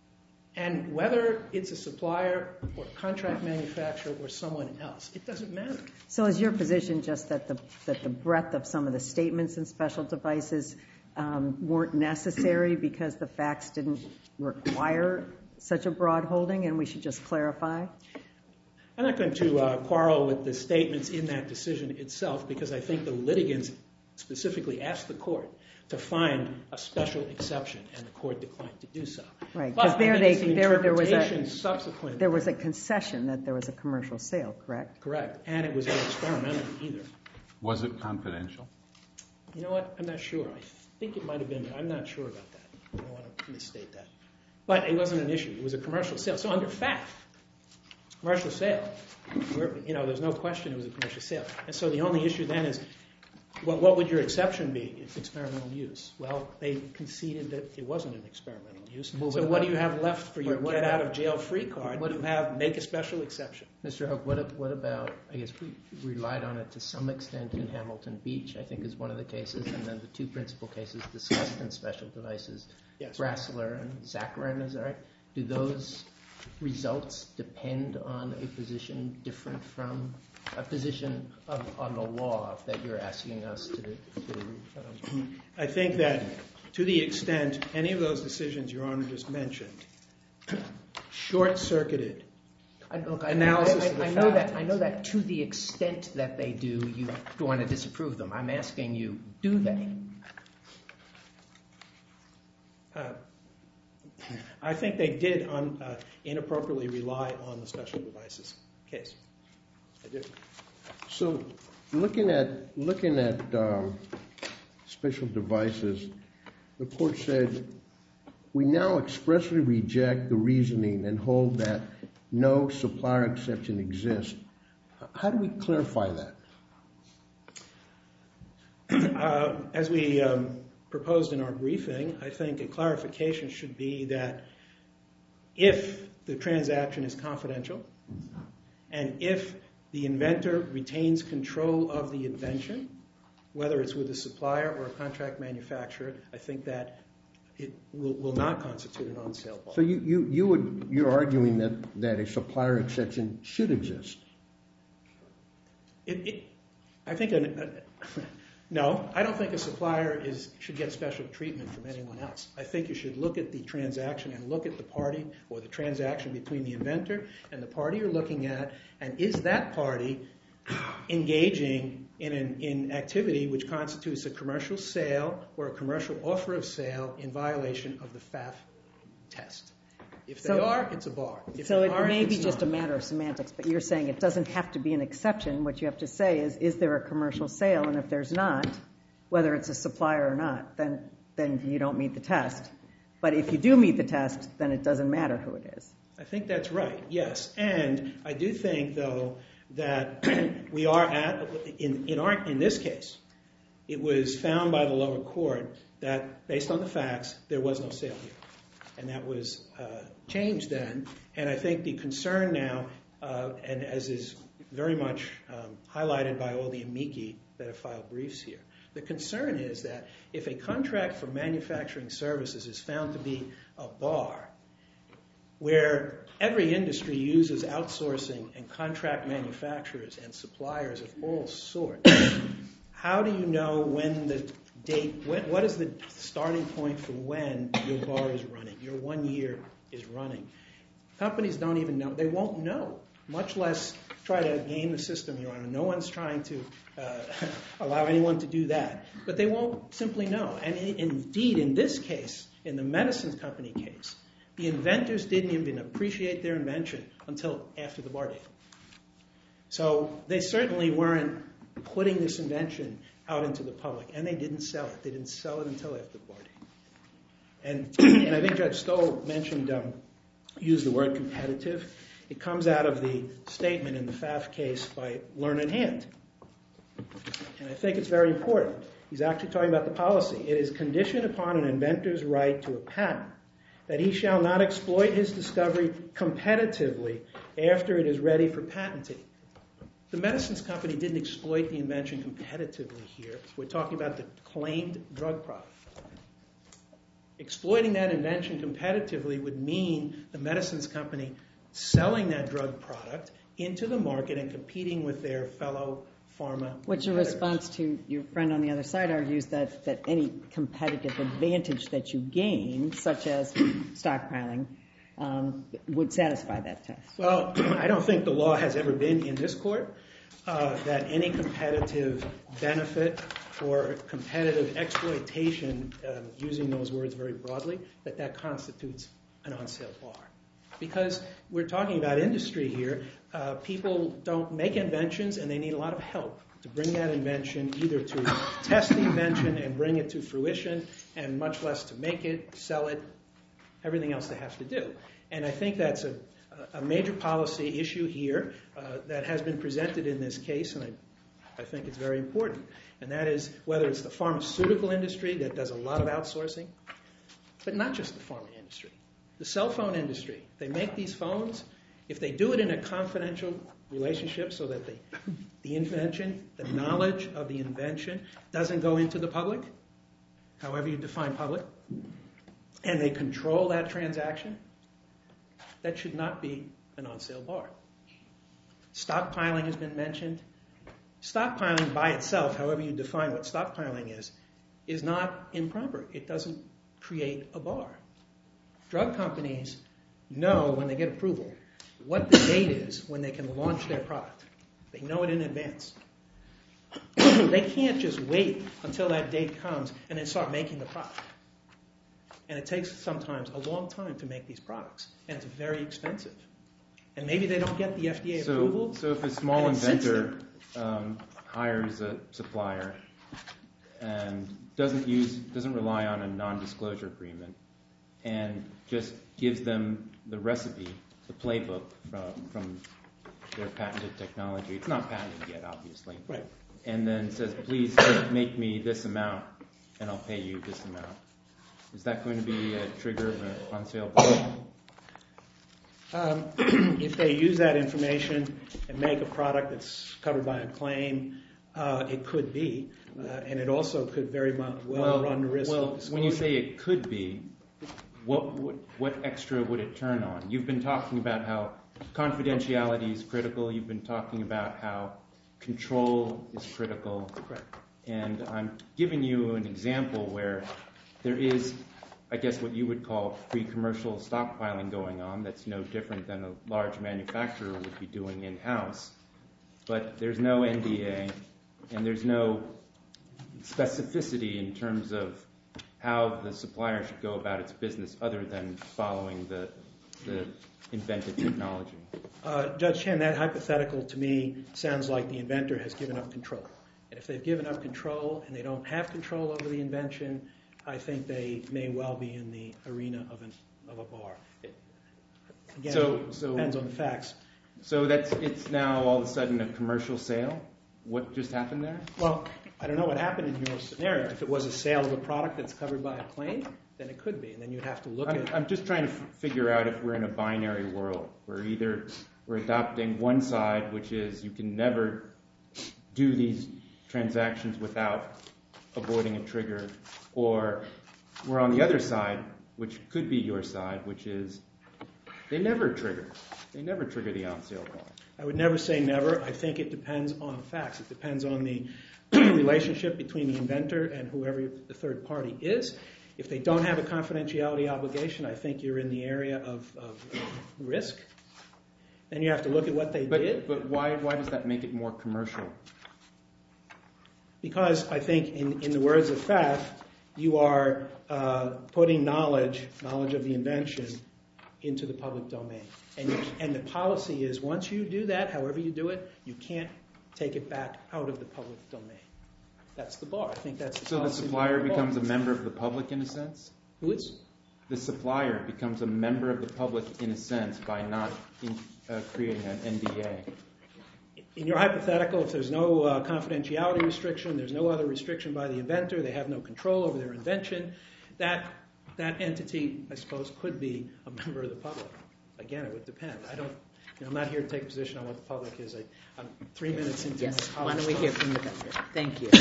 S12: And whether it's a supplier or a contract manufacturer or someone else, it doesn't matter.
S5: So is your position just that the breadth of some of the statements in special devices weren't necessary because the facts didn't require such a broad holding and we should just clarify?
S12: I'm not going to quarrel with the statements in that decision itself because I think the litigants specifically asked the court to find a special exception and the court declined to do so.
S5: Right, because there was a
S12: subsequent.
S5: concession that there was a commercial sale, correct?
S12: Correct, and it was not experimental either.
S8: Was it confidential?
S12: You know what? I'm not sure. I think it might have been, but I'm not sure about that. I don't want to misstate that. But it wasn't an issue. It was a commercial sale. So under FAF, commercial sale, there's no question it was a commercial sale. And so the only issue then is, what would your exception be if experimental use? Well, they conceded that it wasn't an experimental use. So what do you have left for your get-out-of-jail-free card? What do you have? Make a special exception.
S9: Mr. Hoek, what about, I guess we relied on it to some extent in Hamilton Beach, I think is one of the cases, and then the two principal cases discussed in special devices, Brassler and Zacharin, is that right? Do those results depend on a position different from a position on the law that you're asking us to
S12: I think that to the extent any of those decisions Your Honor just mentioned short-circuited analysis of the facts.
S9: I know that to the extent that they do, you want to disapprove them. I'm asking you, do they?
S12: I think they did inappropriately rely on the special devices case. I do.
S10: So looking at special devices, the court said, we now expressly reject the reasoning and hold that no supplier exception exists. How do we clarify that?
S12: As we proposed in our briefing, I think a clarification should be that if the transaction is confidential and if the inventor retains control of the invention, whether it's with a supplier or a contract manufacturer, I think that it will not constitute an on-sale bar.
S10: So you're arguing that a supplier exception should exist?
S12: I think no, I don't think a supplier should get special treatment from anyone else. I think you should look at the transaction and look at the party or the transaction between the inventor and the party you're looking at, and is that party engaging in activity which constitutes a commercial sale or a commercial offer of sale in violation of the FAF test. If they are, it's a bar. If
S5: So
S12: they
S5: it
S12: aren't,
S5: may be
S12: it's
S5: just
S12: not.
S5: a matter of semantics, but you're saying it doesn't have to be an exception. What you have to say is there a commercial sale? And if there's not, whether it's a supplier or not, then you don't meet the test. But if you do meet the test, then it doesn't matter who it is.
S12: I think that's right, yes. And I do think, though, that we are in this case, it was found by the lower court that, based on the facts, there was no sale here. And that was changed then. And I think the concern now, and as is very much highlighted by all the amici that have filed briefs here, the concern is that if a contract for manufacturing services is found to be a bar, where every industry uses outsourcing and contract manufacturers and suppliers of all sorts, how do you know when the date, what is the starting point for when your bar is running, your 1 year is running? Companies don't even know. They won't know, much less try to game the system, Your Honor. No one's trying to allow anyone to do that. But they won't simply know. And indeed, in this case, in the medicines company case, the inventors didn't even appreciate their invention until after the bar date. So they certainly weren't putting this invention out into the public, and they didn't sell it. They didn't sell it until after the bar date. And I think Judge Stoll mentioned, used the word competitive. It comes out of the statement in the Pfaff case by Learned Hand. And I think it's very important. He's actually talking about the policy. It is conditioned upon an inventor's right to a patent that he shall not exploit his discovery competitively after it is ready for patenting. The medicines company didn't exploit the invention competitively here. We're talking about the claimed drug product. Exploiting that invention competitively would mean the medicines company selling that drug product into the market and competing with their fellow pharma
S5: What's your response to your friend on the other side argues that any competitive advantage that you gain, such as stockpiling, would satisfy that test?
S12: Well, I don't think the law has ever been in this court that any competitive benefit or competitive exploitation, using those words very broadly, that constitutes an on-sale bar. Because we're talking about industry here. People don't make inventions, and they need a lot of help to bring that invention, either to test the invention and bring it to fruition, and much less to make it, sell it, everything else they have to do. And I think that's a major policy issue here that has been presented in this case, and I think it's very important. And that is whether it's the pharmaceutical industry that does a lot of outsourcing, but not just the pharma industry. The cell phone industry, they make these phones. If they do it in a confidential relationship so that the invention, the knowledge of the invention doesn't go into the public, however you define public, and they control that transaction, that should not be an on-sale bar. Stockpiling has been mentioned. Stockpiling by itself, however you define what stockpiling is not improper. It doesn't create a bar. Drug companies know when they get approval what the date is when they can launch their product. They know it in advance. They can't just wait until that date comes and then start making the product. And it takes sometimes a long time to make these products, and it's very expensive. And maybe they don't get the FDA approval.
S14: So if a small inventor hires a supplier and doesn't rely on a non-disclosure agreement and just gives them the recipe, the playbook from their patented technology, it's not patented yet, obviously,
S12: right? And
S14: then says, please make me this amount and I'll pay you this amount. Is that going to be a trigger of an on-sale bar?
S12: If they use that information and make a product that's covered by a claim, it could be. And it also could very well run the risk of disclosure.
S14: When you say it could be, what extra would it turn on? You've been talking about how confidentiality is critical. You've been talking about how control is critical.
S12: Correct.
S14: And I'm giving you an example where there is, I guess, what you would call pre-commercial stockpiling going on. That's no different than a large manufacturer would be doing in-house. But there's no NDA, and there's no specificity in terms of how the supplier should go about its business other than following the the invented technology?
S12: Judge Chen, that hypothetical to me sounds like the inventor has given up control. And if they've given up control and they don't have control over the invention, I think they may well be in the arena of a bar. Again, it depends on the facts.
S14: So it's now all of a sudden a commercial sale? What just happened there?
S12: Well, I don't know what happened in your scenario. If it was a sale of a product that's covered by a claim, then it could be. And then you'd have to look at...
S14: I'm just trying to figure out if we're in a binary world where either we're adopting one side, which is you can never do these transactions without avoiding a trigger, or we're on the other side, which could be your side, which is they never trigger. They never trigger the on-sale bar.
S12: I would never say never. I think it depends on the facts. It depends on the relationship between the inventor and whoever the third party is. If they don't have a confidentiality obligation, I think you're in the area of risk. Then you have to look at what they did.
S14: But why does that make it more commercial?
S12: Because I think, in the words of Pfaff, you are putting knowledge of the invention into the public domain. And the policy is once you do that, however you do it, you can't take it back out of the public domain. That's the bar. I think that's the policy.
S14: So the supplier becomes a member of the public in a sense?
S12: Who is?
S14: The supplier becomes a member of the public in a sense by not creating an NDA.
S12: In your hypothetical, if there's no confidentiality restriction, there's no other restriction by the inventor, they have no control over their invention, that entity, I suppose, could be a member of the public. Again, it would depend. I'm not here to take a position on what the public is. I'm 3 minutes into my college.
S1: Why don't we hear from the governor? Thank you.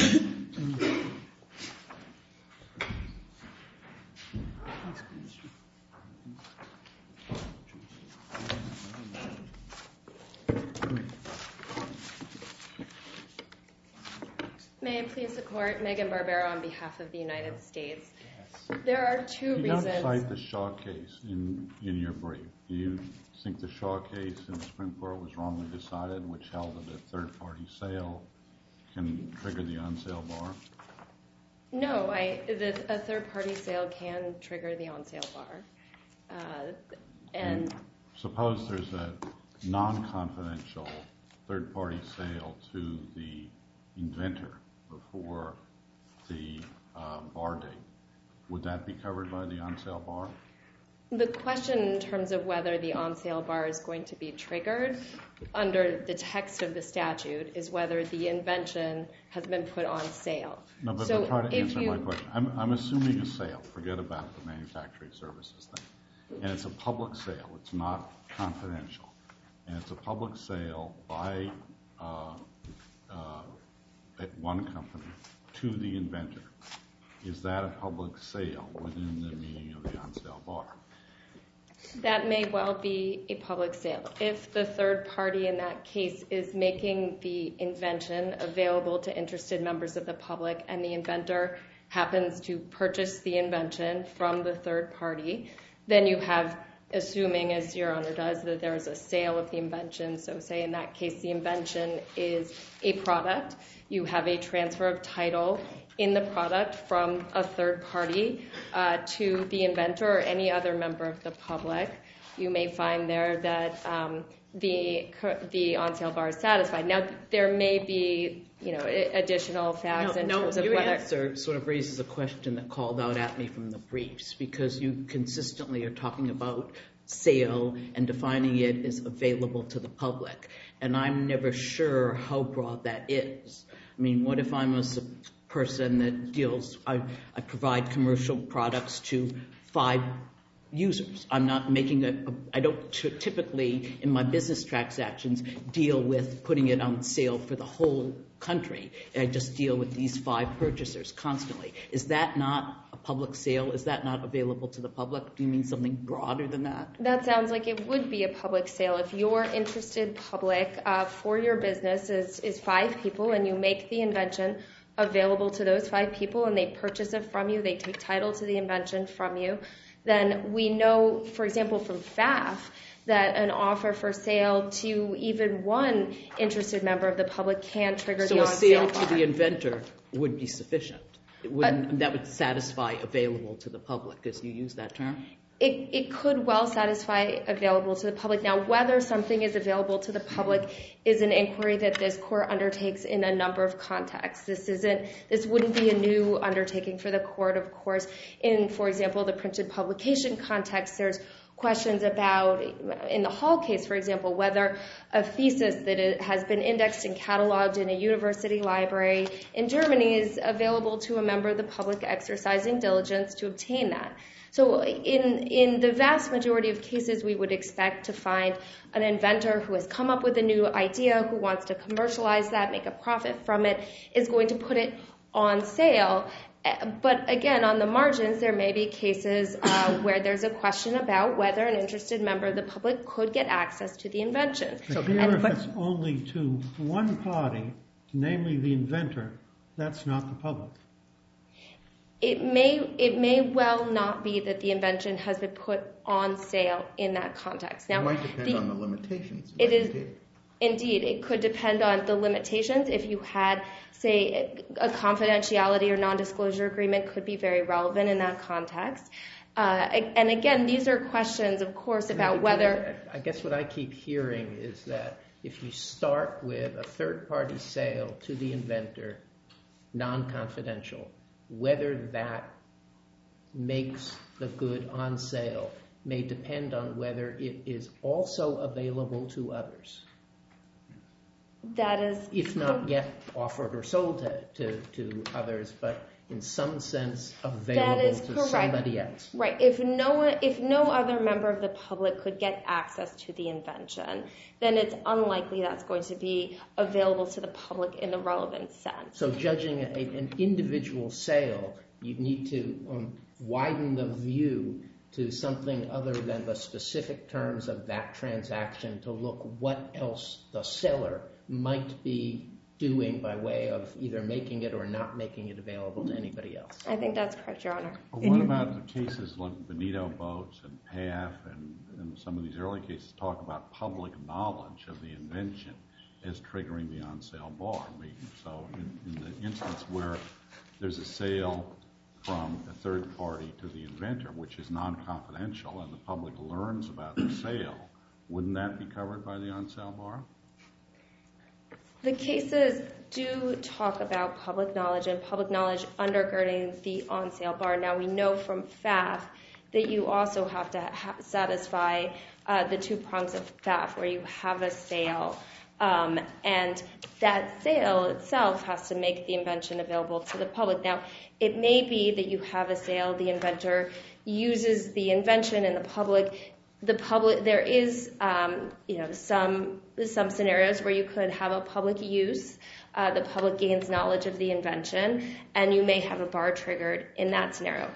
S15: May it please the court, Megan Barbero on behalf of the United States. There are two reasons.
S8: You don't cite the Shaw case in your brief. Do you think the Shaw case in the Supreme Court was wrongly decided, which held that a third-party sale can trigger the on-sale bar?
S15: No, a third-party sale can trigger the on-sale bar. And
S8: suppose there's a non-confidential third-party sale to the inventor before the bar date. Would that be covered by the on-sale bar?
S15: The question in terms of whether the on-sale bar is going to be triggered under the text of the statute is whether the invention has been put on sale.
S8: No, but try to answer my question. I'm assuming a sale. Forget about the manufacturing services thing. And it's a public sale. It's not confidential. And it's a public sale by one company to the inventor. Is that a public sale within the meaning of the on-sale bar?
S15: That may well be a public sale. If the third party in that case is making the invention available to interested members of the public and the inventor happens to purchase the invention from the third party, then you have, assuming as Your Honor does, that there is a sale of the invention. So say in that case the invention is a product. You have a transfer of title in the product from a third party to the inventor or any other member of the public. You may find there that the on-sale bar is satisfied. Now, there may be additional facts in terms of whether...
S1: Your answer sort of raises a question that called out at me from the briefs, because you consistently are talking about sale and defining it as available to the public. And I'm never sure how broad that is. I mean, what if I'm a person that deals, I provide commercial products to 5 users. I'm not making I don't typically in my business transactions deal with putting it on sale for the whole country. I just deal with these 5 purchasers constantly. Is that not a public sale? Is that not available to the public? Do you mean something broader than that?
S15: That sounds like it would be a public sale. If your interested public for your business is 5 people and you make the invention available to those 5 people and they purchase it from you, they take title to the invention from you, then we know, for example, from Pfaff, that an offer for sale to even one interested member of the public can trigger the on-sale bar.
S1: So a sale to the inventor would be sufficient. That would satisfy available to the public, as you use that term?
S15: It could well satisfy available to the public. Now, whether something is available to the public is an inquiry that this court undertakes in a number of contexts. This wouldn't be a new undertaking for the court, of course. In, for example, the printed publication context, there's questions about, in the Hall case, for example, whether a thesis that has been indexed and cataloged in a university library in Germany is available to a member of the public exercising diligence to obtain that. So in the vast majority of cases, we would expect to find an inventor who has come up with a new idea, who wants to commercialize that, make a profit from it, is going to put it on sale. But again, on the margins, there may be cases where there's a question about whether an interested member of the public could get access to the invention.
S4: But here, if it's only to one party, namely the inventor, that's not the public.
S15: It may well not be that the invention has been put on sale in that context. Now,
S13: it might depend on the limitations.
S15: Indeed, it could depend on the limitations. If you had, say, a confidentiality or non-disclosure agreement could be very relevant in that context. And again, these are questions, of course, about whether...
S9: I guess what I keep hearing is that if you start with a third-party sale to the inventor, non-confidential, whether that makes the good on sale may depend on whether it is also available to others.
S15: That is...
S9: If not yet offered or sold to others, but in some sense available to somebody else.
S15: Right. If no other member of the public could get access to the invention, then it's unlikely that's going to be available to the public in the relevant sense.
S9: So judging an individual sale, you need to widen the view to something other than the specific terms of that transaction to look what else the seller might be doing by way of either making it or not making it available to anybody else.
S15: I think that's correct, Your Honor.
S8: What about the cases like Benito Boats and PAF and some of these early cases talk about public knowledge of the invention as triggering the on-sale bar? So in the instance where there's a sale from a third party to the inventor, which is non-confidential, and the public learns about the sale, wouldn't that be covered by the on-sale bar?
S15: The cases do talk about public knowledge and public knowledge undergirding the on-sale bar. Now, we know from FAF that you also have to satisfy the two prongs of FAF, where you have a sale, and that sale itself has to make the invention available to the public. Now, it may be that you have a sale, the inventor uses the invention, and the public, there is some scenarios where you could have a public use, the public gains knowledge of the invention, and you may have a bar triggered in that scenario.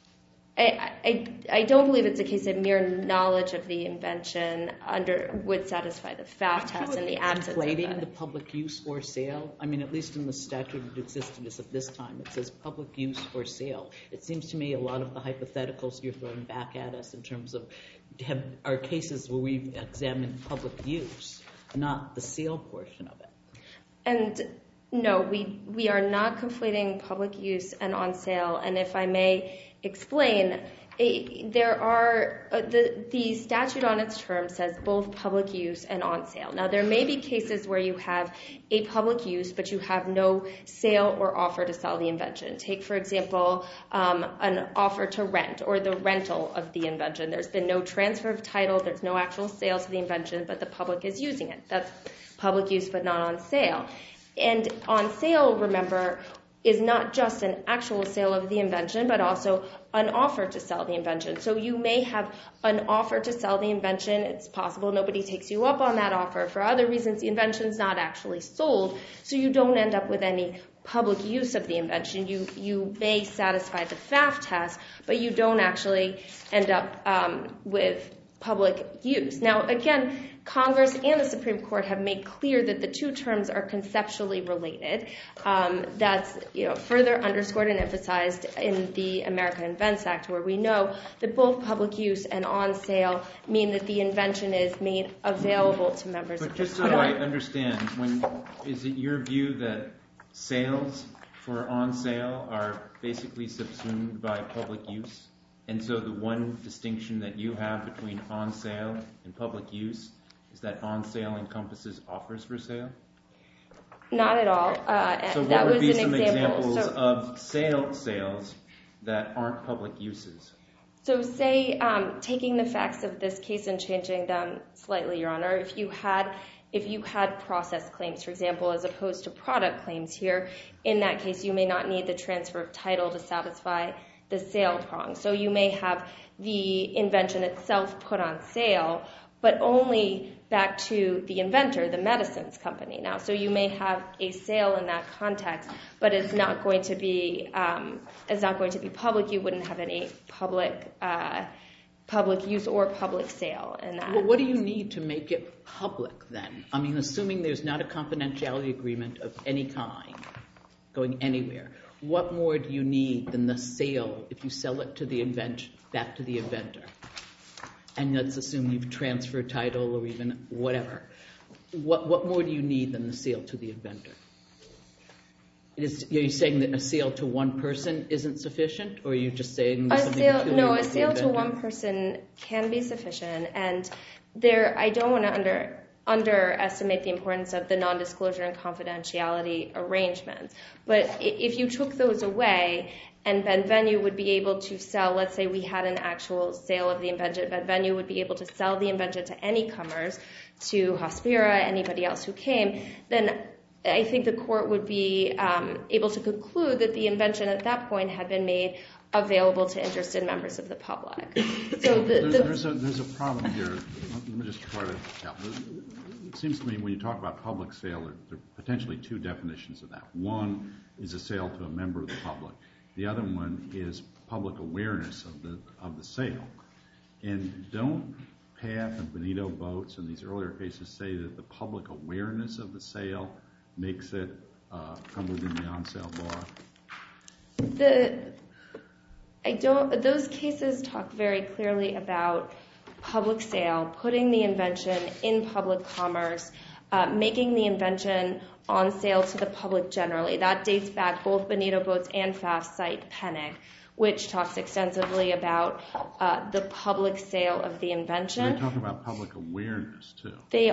S15: I don't believe it's a case of mere knowledge of the invention would satisfy the FAF test in the absence of that.
S1: Conflating the public use or sale? I mean, at least in the statute that existed as of this time, it says public use or sale. It seems to me a lot of the hypotheticals you're throwing back at us in terms of are cases where we've examined public use, not the sale portion of it.
S15: And no, we are not conflating public use and on sale. And if I may explain, there are the statute on its terms says both public use and on sale. Now, there may be cases where you have a public use, but you have no sale or offer to sell the invention. Take, for example, an offer to rent or the rental of the invention. There's been no transfer of title. There's no actual sale to the invention, but the public is using it. That's public use, but not on sale. And on sale, remember, is not just an actual sale of the invention, but also an offer to sell the invention. So you may have an offer to sell the invention. It's possible nobody takes you up on that offer. For other reasons, the invention's not actually sold, so you don't end up with any public use of the invention. You may satisfy the FAF test, but you don't actually end up with public use. Now, again, Congress and the Supreme Court have made clear that the two terms are conceptually related. That's further underscored and emphasized in the American Invents Act, where we know that both public use and on sale mean that the invention is made available to members of the public.
S14: But just so I understand, is it your view that sales for on sale are basically subsumed by public use? And so the one distinction that you have between on sale and public use is that on sale encompasses offers for sale?
S15: Not at all.
S14: So what would be some examples of sales that aren't public uses?
S15: So say, taking the facts of this case and changing them slightly, Your Honor, if you had process claims, for example, as opposed to product claims here, in that case you may not need the transfer of title to satisfy the sale prong. So you may have the invention itself put on sale, but only back to the inventor, the medicines company. Now, so you may have a sale in that context, but it's not going to be public. You wouldn't have any public use or public sale in that.
S1: Well, what do you need to make it public then? I mean, assuming there's not a confidentiality agreement of any kind going anywhere, what more do you need than the sale if you sell it to the back to the inventor? And let's assume you've transferred title or even whatever. What more do you need than the sale to the inventor? Are you saying that a sale to one person isn't sufficient, or are you just saying something peculiar about the inventor?
S15: No, a sale to one person can be sufficient, and I don't want to underestimate the importance of the non-disclosure and confidentiality arrangements. But if you took those away, and Benvenue would be able to sell, let's say we had an actual sale of the invention, Benvenue would be able to sell the invention to any comers, to Hospira, anybody else who came, then I think the court would be able to conclude that the invention at that point had been made available to interested members of the public. So
S8: there's a problem here. Let me just try to help. It seems to me when you talk about public sale, there are potentially two definitions of that. One is a sale to a member of the public. The other one is public awareness of the sale. And don't PATH and Benito Boats in these earlier cases say that the public awareness of the sale makes it come within the on-sale bar?
S15: Those cases talk very clearly about public sale, putting the invention in public commerce, making the invention on sale to the public generally. That dates back, both Benito Boats and FAF cite Pennick, which talks extensively about the public sale of the invention.
S8: They talk about public awareness too.
S15: They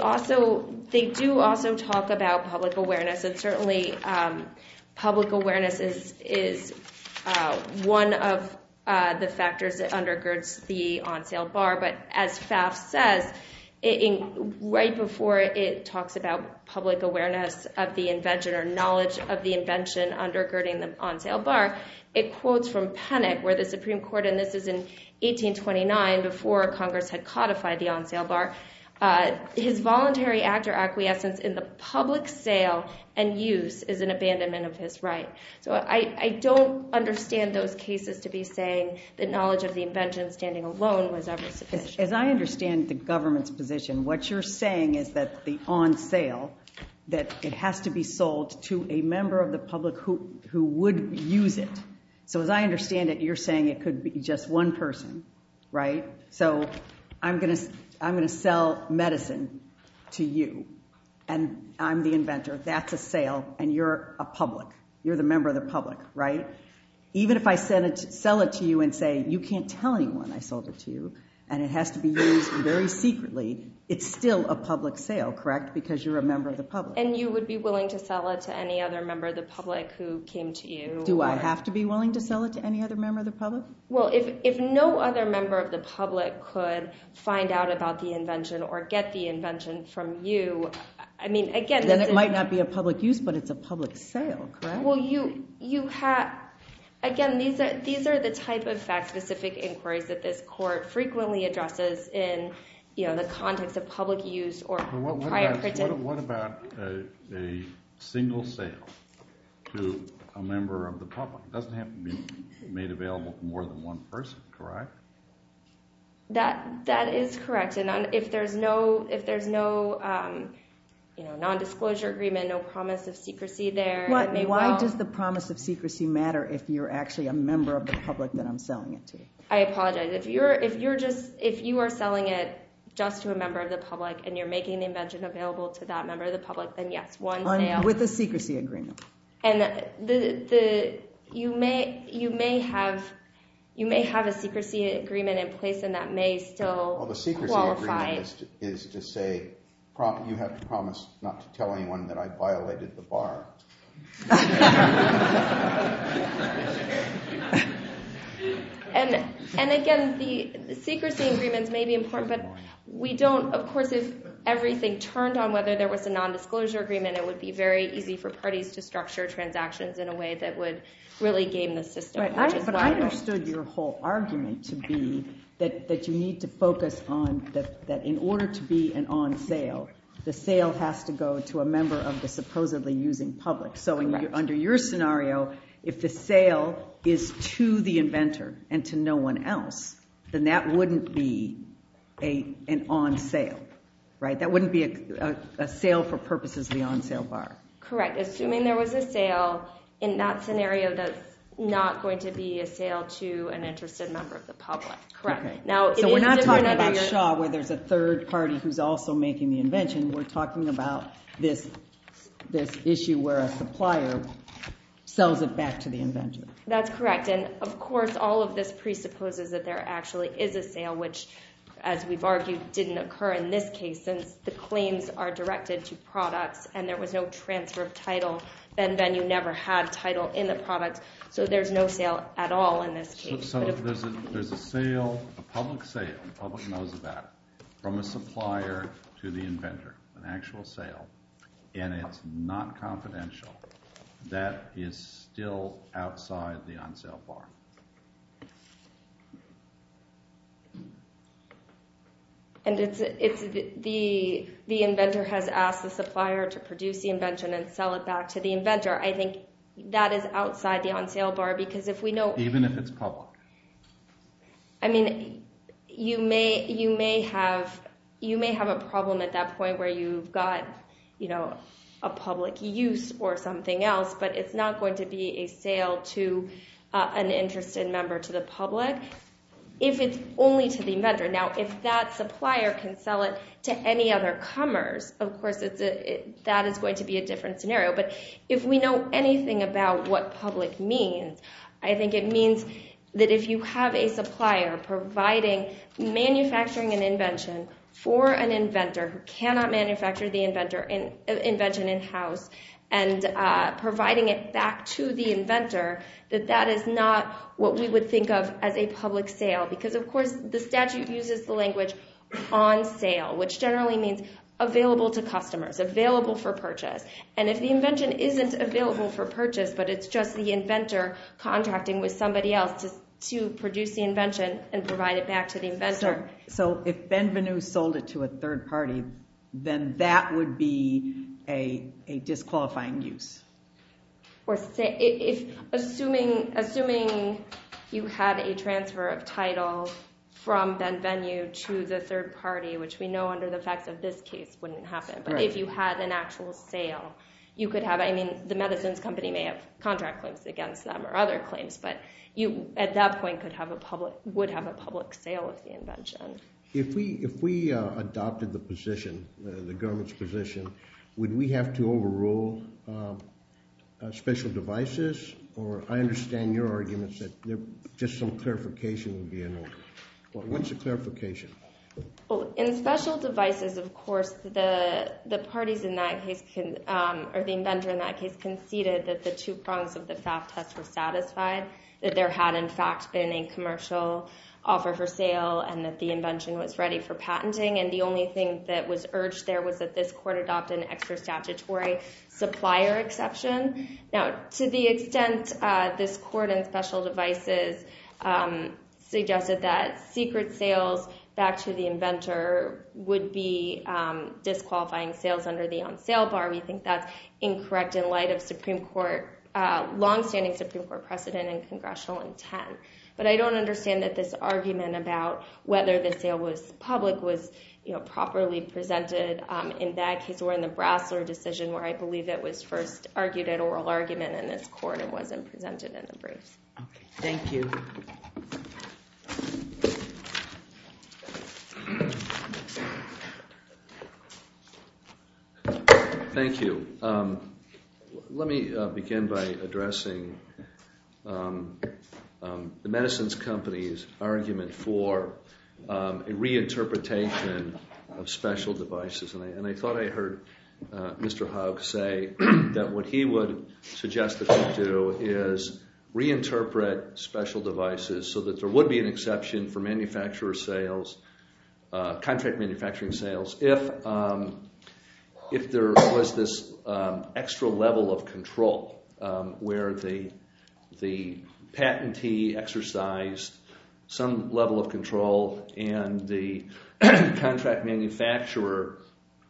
S15: do also talk about public awareness, and certainly public awareness is one of the factors that undergirds the on-sale bar. But as FAF says, right before it talks about public awareness of the invention or knowledge of the invention undergirding the on-sale bar, it quotes from Pennick, where the Supreme Court, and this is in 1829, before Congress had codified the on-sale bar, his voluntary act or acquiescence in the public sale and use is an abandonment of his right. So I don't understand those cases to be saying that knowledge of the invention standing alone was ever sufficient.
S5: As I understand the government's position, what you're saying is that the on-sale, that it has to be sold to a member of the public who would use it. So as I understand it, you're saying it could be just one person, right? So I'm going to sell medicine to you, and I'm the inventor. That's a sale, and you're a public. You're the member of the public, right? Even if I sell it to you and say, you can't tell anyone I sold it to you, and it has to be used very secretly, it's still a public sale, correct? Because you're a member of the public.
S15: And you would be willing to sell it to any other member of the public who came to you?
S5: Do I have to be willing to sell it to any other member of the public?
S15: Well, if no other member of the public could find out about the invention or get the invention from you, I mean, again...
S5: Then it might not be a public use, but it's a public sale, correct?
S15: Well, you have... Again, these are the type of fact-specific inquiries that this court frequently addresses in the context of public use or prior printed...
S8: What about a single sale to a member of the public? It doesn't have to be made available to more than one person, correct?
S15: That is correct. And if there's no non-disclosure agreement, no promise of secrecy there...
S5: Why does the promise of secrecy matter if you're actually a member of the public that I'm selling it to?
S15: I apologize. If you are selling it just to a member of the public and you're making the invention available to that member of the public, then yes, one sale...
S5: With a secrecy agreement.
S15: And you may have you may have a secrecy agreement in place, and that may still
S13: Well, the secrecy
S15: qualify.
S13: agreement is to say you have to promise not to tell anyone that I violated the bar.
S15: And again, the secrecy agreements may be important, but we don't, of course, if everything turned on whether there was a non-disclosure agreement, it would be very easy for parties to structure transactions in a way that would really game the system.
S5: Right. But I understood your whole argument to be that you need to focus on that in order to be an on sale, the sale has to go to a member of the supposedly using public. So under your scenario, if the sale is to the inventor and to no one else, then that wouldn't be an on sale, right? That wouldn't be a sale for purposes of the on sale bar.
S15: Correct. Assuming there was a sale, in that scenario, that's not going to be a sale to an interested member of the public. Correct.
S5: Okay.
S15: Now,
S5: so we're not talking about Shaw where there's a third party who's also making the invention. We're talking about this issue where a supplier sells it back to the inventor.
S15: That's correct. And, of course, all of this presupposes that there actually is a sale, which, as we've argued, didn't occur in this case since the claims are directed to products and there was no transfer of title. Ben Venue never had title in the product, so there's no sale at all in this case.
S8: So there's a sale, a public sale, the public knows about it, from a supplier to the inventor, an actual sale, and it's not confidential. That is still outside the on-sale bar.
S15: And it's the inventor has asked the supplier to produce the invention and sell it back to the inventor. I think that is outside the on-sale bar because if we know...
S8: Even if it's public?
S15: I mean, you may have a problem at that point where you've got, a public use or something else, but it's not going to be a sale to an interested member to the public if it's only to the inventor. Now, if that supplier can sell it to any other comers, of course, that is going to be a different scenario. But if we know anything about what public means, I think it means that if you have a supplier manufacturing an invention for an inventor who cannot manufacture the invention in-house and providing it back to the inventor, that is not what we would think of as a public sale. Because, of course, the statute uses the language on sale, which generally means available to customers, available for purchase. And if the invention isn't available for purchase, but it's just the inventor contracting with somebody else to produce the invention and provide it back to the inventor.
S5: So if Ben Venue sold it to a third party, then that would be a disqualifying use.
S15: Or say, if assuming you had a transfer of title from Ben Venue to the third party, which we know under the facts of this case wouldn't happen, but if you had an actual sale, you could have, the medicines company may have contract claims against them or other claims, but you at that point would have a public sale of the invention.
S10: If we adopted the position, the government's position, would we have to overrule special devices? Or I understand your arguments that just some clarification would be in order. What's the clarification?
S15: Well, in special devices, of course, the parties in that case or the inventor in that case conceded that the two prongs of the FAF test were satisfied, that there had in fact been a commercial offer for sale and that the invention was ready for patenting, and the only thing that was urged there was that this court adopt an extra statutory supplier exception. Now, to the extent this court in special devices suggested that secret sales back to the inventor would be disqualifying sales under the on-sale bar, we think that's incorrect in light of Supreme Court, long-standing Supreme Court precedent and congressional intent. But I don't understand that this argument about whether the sale was public was properly presented in that case or in the Brassler decision, where I believe it was first argued at oral argument in this court and wasn't presented in the briefs.
S1: Okay, thank you.
S3: Thank you. Let me begin by addressing the Medicines Company's argument for a reinterpretation of special devices. And I thought I heard Mr. Haug say that what he would suggest that we do is reinterpret special devices so that there would be an exception for manufacturer sales, contract manufacturing sales, if there was this extra level of control where the patentee exercised some level of control and the contract manufacturer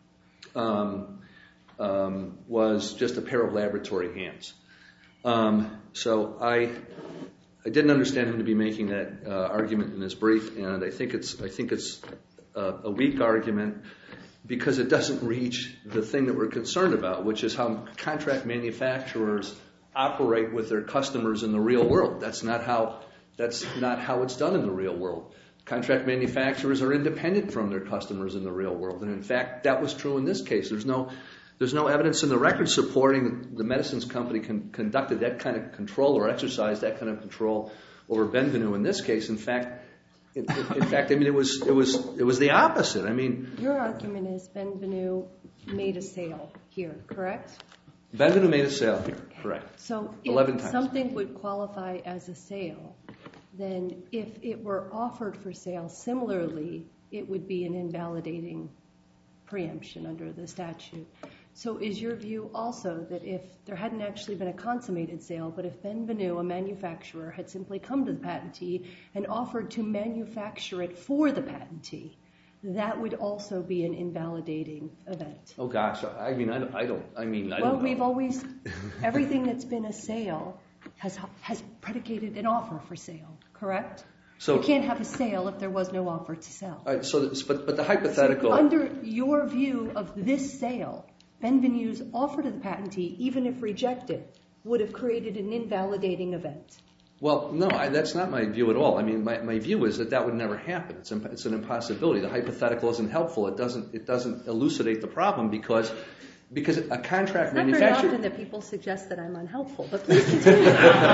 S3: was just a pair of laboratory hands. So I didn't understand him to be making that argument in his brief, and I think it's a weak argument because it doesn't reach the thing that we're concerned about, which is how contract manufacturers operate with their customers in the real world. That's not how it's done in the real world. Contract manufacturers are independent from their customers in the real world, and in fact, that was true in this case. There's no evidence in the record supporting the Medicines Company conducted that kind of control or exercised that kind of control over Benvenue in this case. In fact, I mean, it was the opposite. I mean,
S16: your argument is Benvenue made a sale here, correct?
S3: Benvenue made a sale here, correct.
S16: So
S3: 11
S16: if
S3: times.
S16: Something would qualify as a sale, then if it were offered for sale similarly, it would be an invalidating preemption under the statute. So is your view also that if there hadn't actually been a consummated sale, but if Benvenue, a manufacturer, had simply come to the patentee and offered to manufacture it for the patentee, that would also be an invalidating event?
S3: Oh gosh, I mean, I don't know.
S16: We've always, everything that's been a sale has predicated an offer for sale, correct? So you can't have a sale if there was no offer to sell.
S3: All right, but the hypothetical...
S16: So under your view of this sale, Benvenue's offer to the patentee, even if rejected, would have created an invalidating event.
S3: Well, no, that's not my view at all. I mean, my view is that would never happen. It's an impossibility. The hypothetical isn't helpful. It doesn't elucidate the problem because a contract manufacturer...
S16: It's not very often that people suggest that I'm unhelpful, but please continue.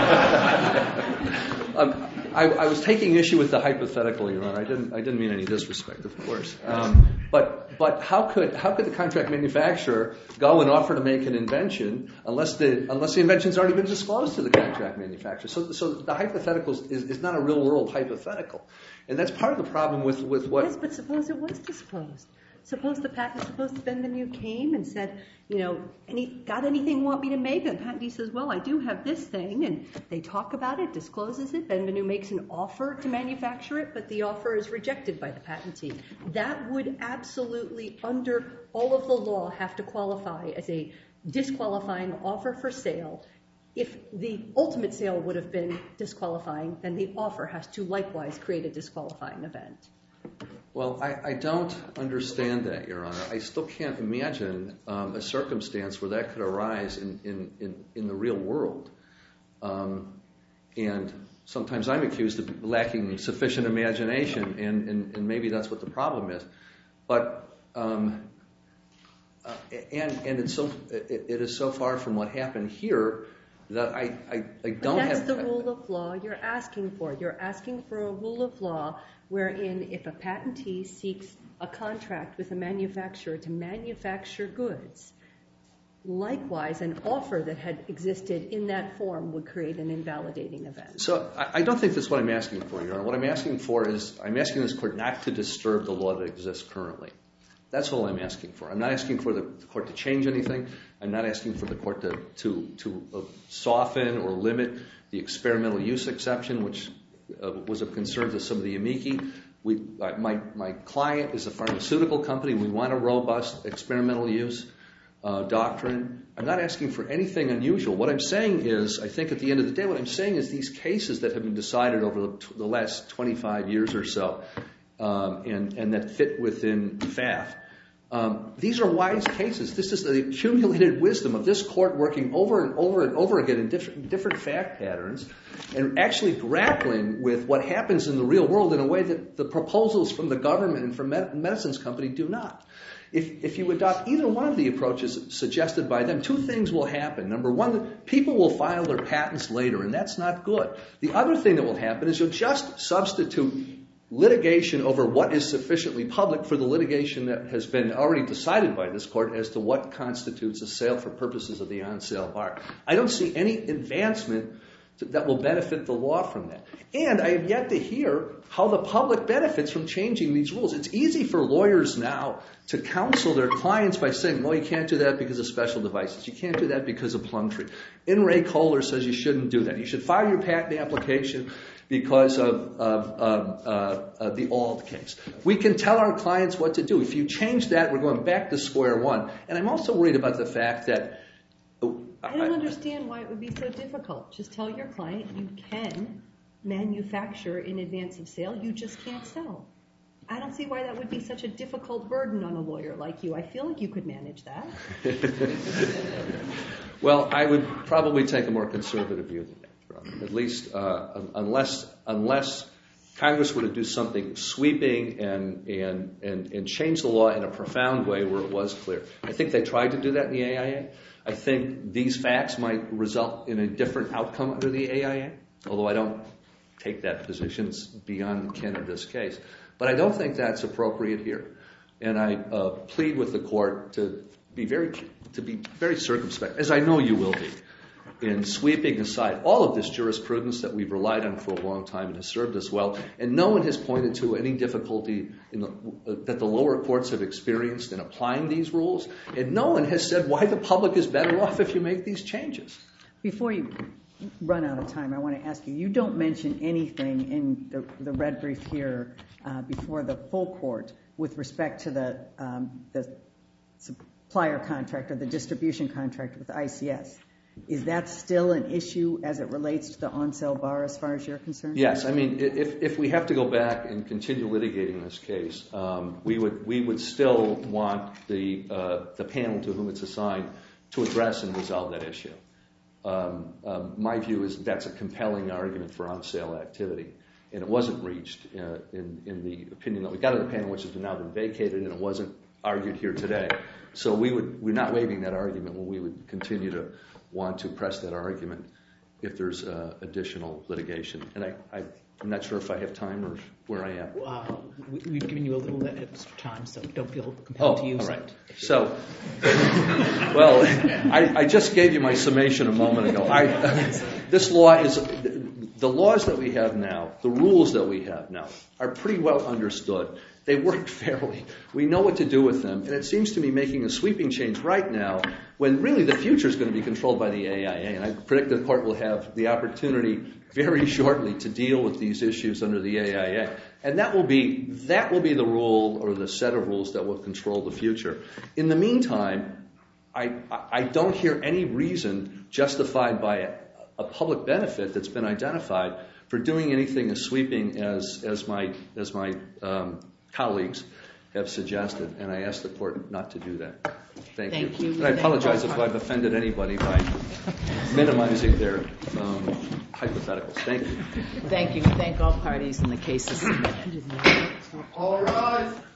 S3: I was taking issue with the hypothetical, Your Honor. I didn't mean any disrespect, of course. But how could the contract manufacturer go and offer to make an invention unless the invention's already been disclosed to the contract manufacturer? So the hypothetical is not a real world hypothetical, and that's part of the problem with what.
S16: Yes, but suppose it was disclosed. Suppose Benvenue came and said, got anything you want me to make? And the patentee says, well, I do have this thing. And they talk about it, discloses it. Benvenue makes an offer to manufacture it, but the offer is rejected by the patentee. That would absolutely, under all of the law, have to qualify as a disqualifying offer for sale. If the ultimate sale would have been disqualifying, then the offer has to likewise create a disqualifying event.
S3: Well, I don't understand that, Your Honor. I still can't imagine a circumstance where that could arise in the real world. And sometimes I'm accused of lacking sufficient imagination, and maybe that's what the problem is. But it is so far from what happened here that I don't have...
S16: That's the rule of law you're asking for. You're asking for a rule of law wherein if a patentee seeks a contract with a manufacturer to manufacture goods, likewise an offer that had existed in that form would create an invalidating event.
S3: So I don't think that's what I'm asking for, Your Honor. What I'm asking for is I'm asking this court not to disturb the law that exists currently. That's all I'm asking for. I'm not asking for the court to change anything. I'm not asking for the court to soften or limit the experimental use exception, which was of concern to some of the amici. My client is a pharmaceutical company. We want a robust experimental use doctrine. I'm not asking for anything unusual. What I'm saying is, I think at the end of the day, what I'm saying is these cases that have been decided over the last 25 years or so and that fit within FAF These are wise cases. This is the accumulated wisdom of this court working over and over and over again in different fact patterns and actually grappling with what happens in the real world in a way that the proposals from the government and from medicines company do not. If you adopt either one of the approaches suggested by them, two things will happen. Number one, people will file their patents later, and that's not good. The other thing that will happen is you'll just substitute litigation over what is sufficiently public for the litigation that has been already decided by this court as to what constitutes a sale for purposes of the on-sale bar. I don't see any advancement that will benefit the law from that. And I have yet to hear how the public benefits from changing these rules. It's easy for lawyers now to counsel their clients by saying, well, you can't do that because of special devices. You can't do that because of Plumtree. In Ray Kohler says you shouldn't do that. You should file your patent application because of the Auld case. We can tell our clients what to do. If you change that, we're going back to square one. And I'm also worried about the fact that
S16: I don't understand why it would be so difficult. Just tell your client you can manufacture in advance of sale. You just can't sell. I don't see why that would be such a difficult burden on a lawyer like you. I feel like you could manage that.
S3: Well, I would probably take a more conservative view than that. At least unless Congress were to do something sweeping and change the law in a profound way where it was clear. I think they tried to do that in the AIA. I think these facts might result in a different outcome under the AIA, although I don't take that position. It's beyond the ken of this case. But I don't think that's appropriate here. And I plead with the court to be very circumspect, as I know you will be, in sweeping aside all of this jurisprudence that we've relied on for a long time and has served us well. And no one has pointed to any difficulty that the lower courts have experienced in applying these rules. And no one has said why the public is better off if you make these changes.
S5: Before you run out of time, I want to ask you, you don't mention anything in the red brief here before the full court with respect to the supplier contract or the distribution contract with ICS. Is that still an issue as it relates to the on-sale bar as far as you're concerned?
S3: Yes. I mean, if we have to go back and continue litigating this case, we would still want the panel to whom it's assigned to address and resolve that issue. My view is that's a compelling argument for on-sale activity. And it wasn't reached in the opinion that we got of the panel, which has now been vacated, and it wasn't argued here today. So we're not waiving that argument when we would continue to want to press that argument if there's additional litigation. And I'm not sure if I have time or where I am.
S1: We've given you a little bit extra time, so don't feel compelled to use it.
S3: All right. So, well, I just gave you my summation a moment ago. The laws that we have now, the rules that we have now, are pretty well understood. They work fairly. We know what to do with them. And it seems to me making a sweeping change right now when really the future is going to be controlled by the AIA. And I predict the court will have the opportunity very shortly to deal with these issues under the AIA. And that will be the rule or the set of rules that will control the future. In the meantime, I don't hear any reason justified by a public benefit that's been identified for doing anything as sweeping as my colleagues have suggested, and I ask the court not to do that. Thank you. And I apologize if I've offended anybody by minimizing their hypotheticals. Thank you.
S1: Thank you. We thank all parties in the cases submitted.
S13: All rise.